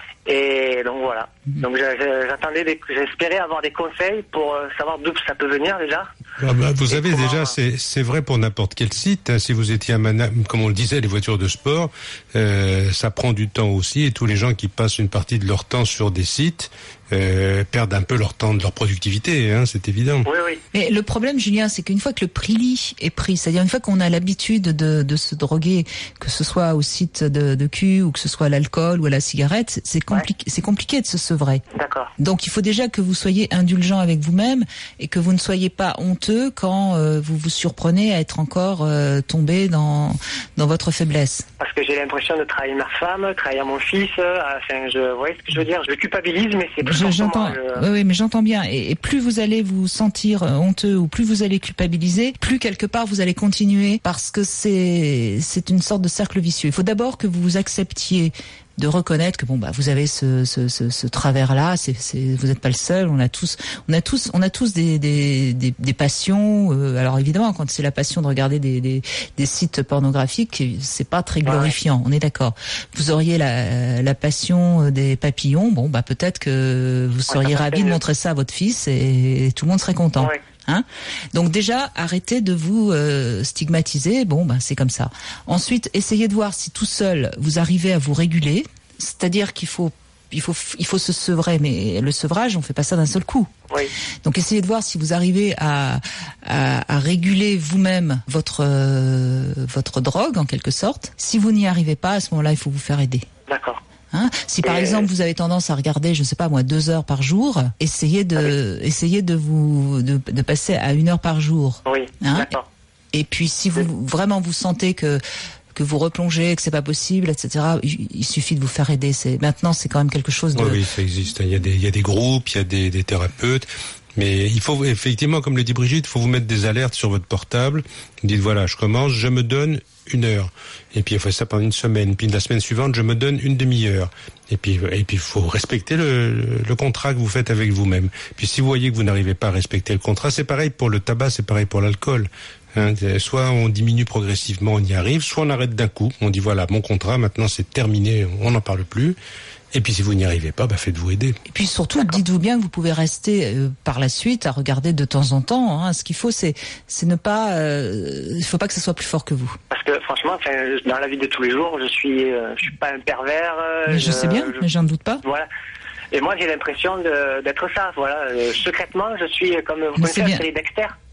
Et donc voilà. Donc j'attendais, des, j'espérais avoir des conseils pour savoir d'où ça peut venir déjà. Ah bah, vous et avez comment... déjà, c'est, c'est vrai pour n'importe quel site. Hein, si vous étiez un manam, comme on le disait, les voitures de sport, euh, ça prend du temps aussi. Et tous les gens qui passent une partie de leur temps sur des sites euh, perdent un peu leur temps de leur productivité. Hein, c'est évident. Oui, oui. Mais le problème, Julien, c'est qu'une fois que le prix est pris, c'est-à-dire une fois qu'on a l'habitude de, de se droguer, que ce soit au site de, de cul ou que ce soit à l'alcool ou à la cigarette, c'est compliqué. Ouais. C'est compliqué de se sevrer. D'accord. Donc il faut déjà que vous soyez indulgent avec vous-même et que vous ne soyez pas honteux quand euh, vous vous surprenez à être encore euh, tombé dans dans votre faiblesse. Parce que j'ai l'impression de trahir ma femme, trahir mon fils. Enfin, je, vous voyez ce que je veux dire. Je culpabilise, mais c'est. Je, j'entends. Je... Oui, oui, mais j'entends bien. Et, et plus vous allez vous sentir honteux ou plus vous allez culpabiliser, plus quelque part vous allez continuer parce que c'est c'est une sorte de cercle vicieux. Il faut d'abord que vous vous acceptiez de reconnaître que bon bah vous avez ce ce ce, ce travers là, c'est c'est vous n'êtes pas le seul, on a tous on a tous on a tous des des des, des passions. Euh, alors évidemment quand c'est la passion de regarder des des des sites pornographiques, c'est pas très glorifiant, ouais. On est d'accord. Vous auriez la la passion des papillons, bon bah peut-être que vous seriez ouais, ravi de montrer ça à votre fils et, et tout le monde serait content. Ouais. Hein? Donc déjà, arrêtez de vous euh, stigmatiser. Bon, ben c'est comme ça. Ensuite, essayez de voir si tout seul vous arrivez à vous réguler. C'est-à-dire qu'il faut, il faut, il faut se sevrer, mais le sevrage, on fait pas ça d'un seul coup. Oui. Donc essayez de voir si vous arrivez à, à, à réguler vous-même votre euh, votre drogue en quelque sorte. Si vous n'y arrivez pas, à ce moment-là, il faut vous faire aider. D'accord. Hein, si par et exemple vous avez tendance à regarder, je ne sais pas moi, deux heures par jour, essayez de, ah oui. essayez de vous, de, de passer à une heure par jour. Oui. Hein, d'accord. Et puis si vous oui. vraiment vous sentez que que vous replongez, que c'est pas possible, et cetera. Il, il suffit de vous faire aider. C'est maintenant, c'est quand même quelque chose de. Oui, oui, ça existe. Il y a des, il y a des groupes, il y a des, des thérapeutes. Mais il faut effectivement, comme le dit Brigitte, il faut vous mettre des alertes sur votre portable. Vous dites voilà, je commence, je me donne une heure. Et puis il faut ça pendant une semaine. Puis la semaine suivante, je me donne une demi-heure. Et puis et puis il faut respecter le, le contrat que vous faites avec vous-même. Puis si vous voyez que vous n'arrivez pas à respecter le contrat, c'est pareil pour le tabac, c'est pareil pour l'alcool. Hein, soit on diminue progressivement, on y arrive, soit on arrête d'un coup. On dit voilà, mon contrat maintenant c'est terminé, on n'en parle plus. Et puis si vous n'y arrivez pas, bah faites-vous aider. Et puis surtout, dites-vous bien que vous pouvez rester euh, par la suite à regarder de temps en temps. Hein. Ce qu'il faut, c'est, c'est ne pas. Euh, il faut pas que ça soit plus fort que vous. Parce que franchement, dans la vie de tous les jours, je suis, euh, je suis pas un pervers. Euh, mais je, je sais bien, je, mais j'en doute pas. Voilà. Et moi, j'ai l'impression de, d'être ça. Voilà. Euh, secrètement, je suis comme vous mais connaissez la série Dexter.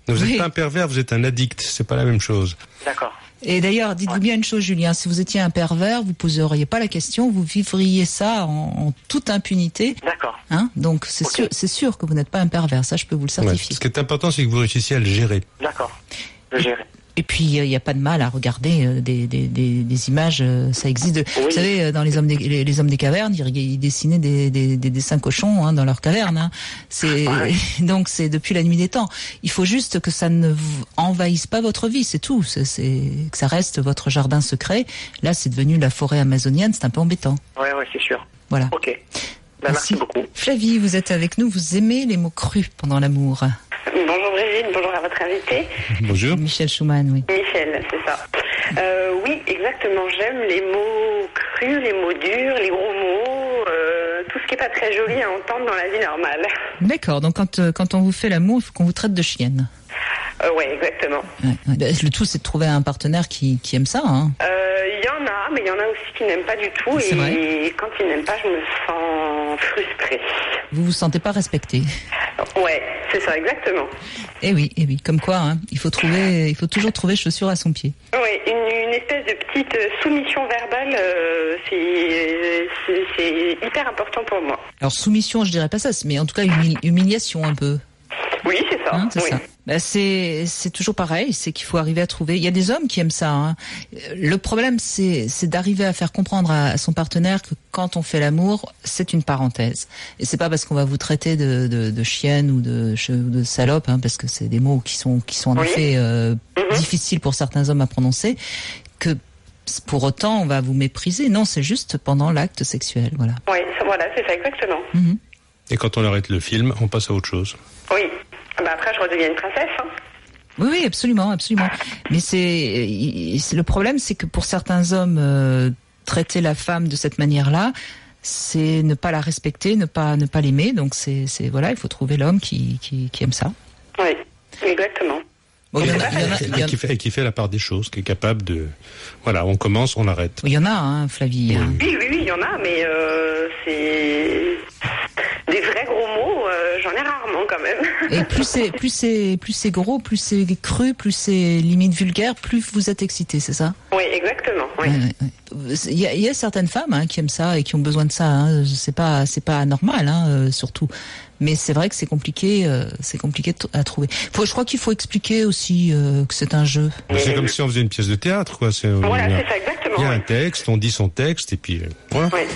Vous n'êtes Oui. pas un pervers, vous êtes un addict. C'est pas la même chose. D'accord. Et d'ailleurs, dites-vous Ouais. bien une chose, Julien, si vous étiez un pervers, vous poseriez pas la question, vous vivriez ça en, en toute impunité. D'accord. Hein, donc c'est Ok. sûr, c'est sûr que vous n'êtes pas un pervers, ça je peux vous le Ouais. certifier. Ce qui est important, c'est que vous réussissiez à le gérer. D'accord. Je gérer. Et puis il n'y a pas de mal à regarder euh, des, des, des, des images, euh, ça existe. De- Oui. Vous savez, euh, dans les hommes des, les, les hommes des cavernes, ils, ils dessinaient des, des, des dessins cochons hein, dans leurs cavernes. Hein. C'est Ouais. donc c'est depuis la nuit des temps. Il faut juste que ça ne vous envahisse pas votre vie, c'est tout. C'est, c'est que ça reste votre jardin secret. Là, c'est devenu la forêt amazonienne, c'est un peu embêtant. Ouais, ouais, c'est sûr. Voilà. Ok. Ben, merci beaucoup. Flavie, vous êtes avec nous. Vous aimez les mots crus pendant l'amour. Bonjour Brigitte, bonjour à votre invité. Bonjour. Michel Schumann, oui. Michel, c'est ça. Euh, oui, exactement. J'aime les mots crus, les mots durs, les gros mots, euh, tout ce qui est pas très joli à entendre dans la vie normale. D'accord. Donc quand euh, quand on vous fait l'amour, il faut qu'on vous traite de chienne. Euh, ouais, exactement. Ouais, ouais. Ben, le tout, c'est de trouver un partenaire qui, qui aime ça. Hein. Il y en a, mais il y en a aussi qui n'aiment pas du tout. C'est Et vrai. quand ils n'aiment pas, je me sens frustrée. Vous vous sentez pas respecté. Ouais, c'est ça, exactement. Eh oui, eh oui. Comme quoi, hein, il faut trouver, il faut toujours trouver chaussure à son pied. Oui, une, une espèce de petite euh, soumission verbale, euh, c'est, c'est, c'est hyper important pour moi. Alors soumission, je dirais pas ça, mais en tout cas humili- humiliation un peu. Oui, c'est ça. Hein, c'est oui. ça. Ben, c'est c'est toujours pareil, c'est qu'il faut arriver à trouver. Il y a des hommes qui aiment ça. Hein. Le problème, c'est c'est d'arriver à faire comprendre à, à son partenaire que quand on fait l'amour, c'est une parenthèse. Et c'est pas parce qu'on va vous traiter de de, de chienne ou de che- ou de salope, hein, parce que c'est des mots qui sont qui sont en Oui. effet euh, Mhm. difficiles pour certains hommes à prononcer, que pour autant on va vous mépriser. Non, c'est juste pendant l'acte sexuel, voilà. Oui, ça- voilà, c'est ça, exactement. Mhm. Et quand on arrête le film, on passe à autre chose. Oui. Bah après, je redeviens une princesse. Hein. Oui, oui, absolument, absolument. Mais c'est, il- c'est le problème, c'est que pour certains hommes, euh, traiter la femme de cette manière-là, c'est ne pas la respecter, ne pas ne pas l'aimer. Donc c'est, c'est voilà, il faut trouver l'homme qui, qui, qui aime ça. Oui, exactement. Bon, il y en a, il y en a- il y Et en- qui fait, et qui fait la part des choses, qui est capable de... Voilà, on commence, on arrête. il y en a, hein, Flavie. hein. Oui, oui, oui, il y en a, mais euh, c'est des vrais gros mots, euh, j'en ai rarement quand même. Et plus c'est plus c'est plus c'est gros, plus c'est cru, plus c'est limite vulgaire, plus vous êtes excité, c'est ça? Oui, exactement. Oui. Ouais, ouais, ouais. Il y a, il y a certaines femmes hein, qui aiment ça et qui ont besoin de ça. Hein. C'est pas c'est pas anormal, hein, euh, surtout. Mais c'est vrai que c'est compliqué, euh, c'est compliqué de t- à trouver. Faut, je crois qu'il faut expliquer aussi euh, que c'est un jeu. C'est comme si on faisait une pièce de théâtre, quoi. C'est, Voilà, il y a- c'est ça, exactement. Il y a oui. un texte, on dit son texte, et puis... euh, point. Oui.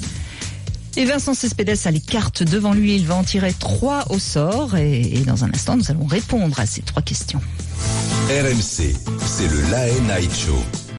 Et Vincent Cespedes a les cartes devant lui. Il va en tirer trois au sort. Et, et dans un instant, nous allons répondre à ces trois questions. R M C, c'est le Lae Night Show.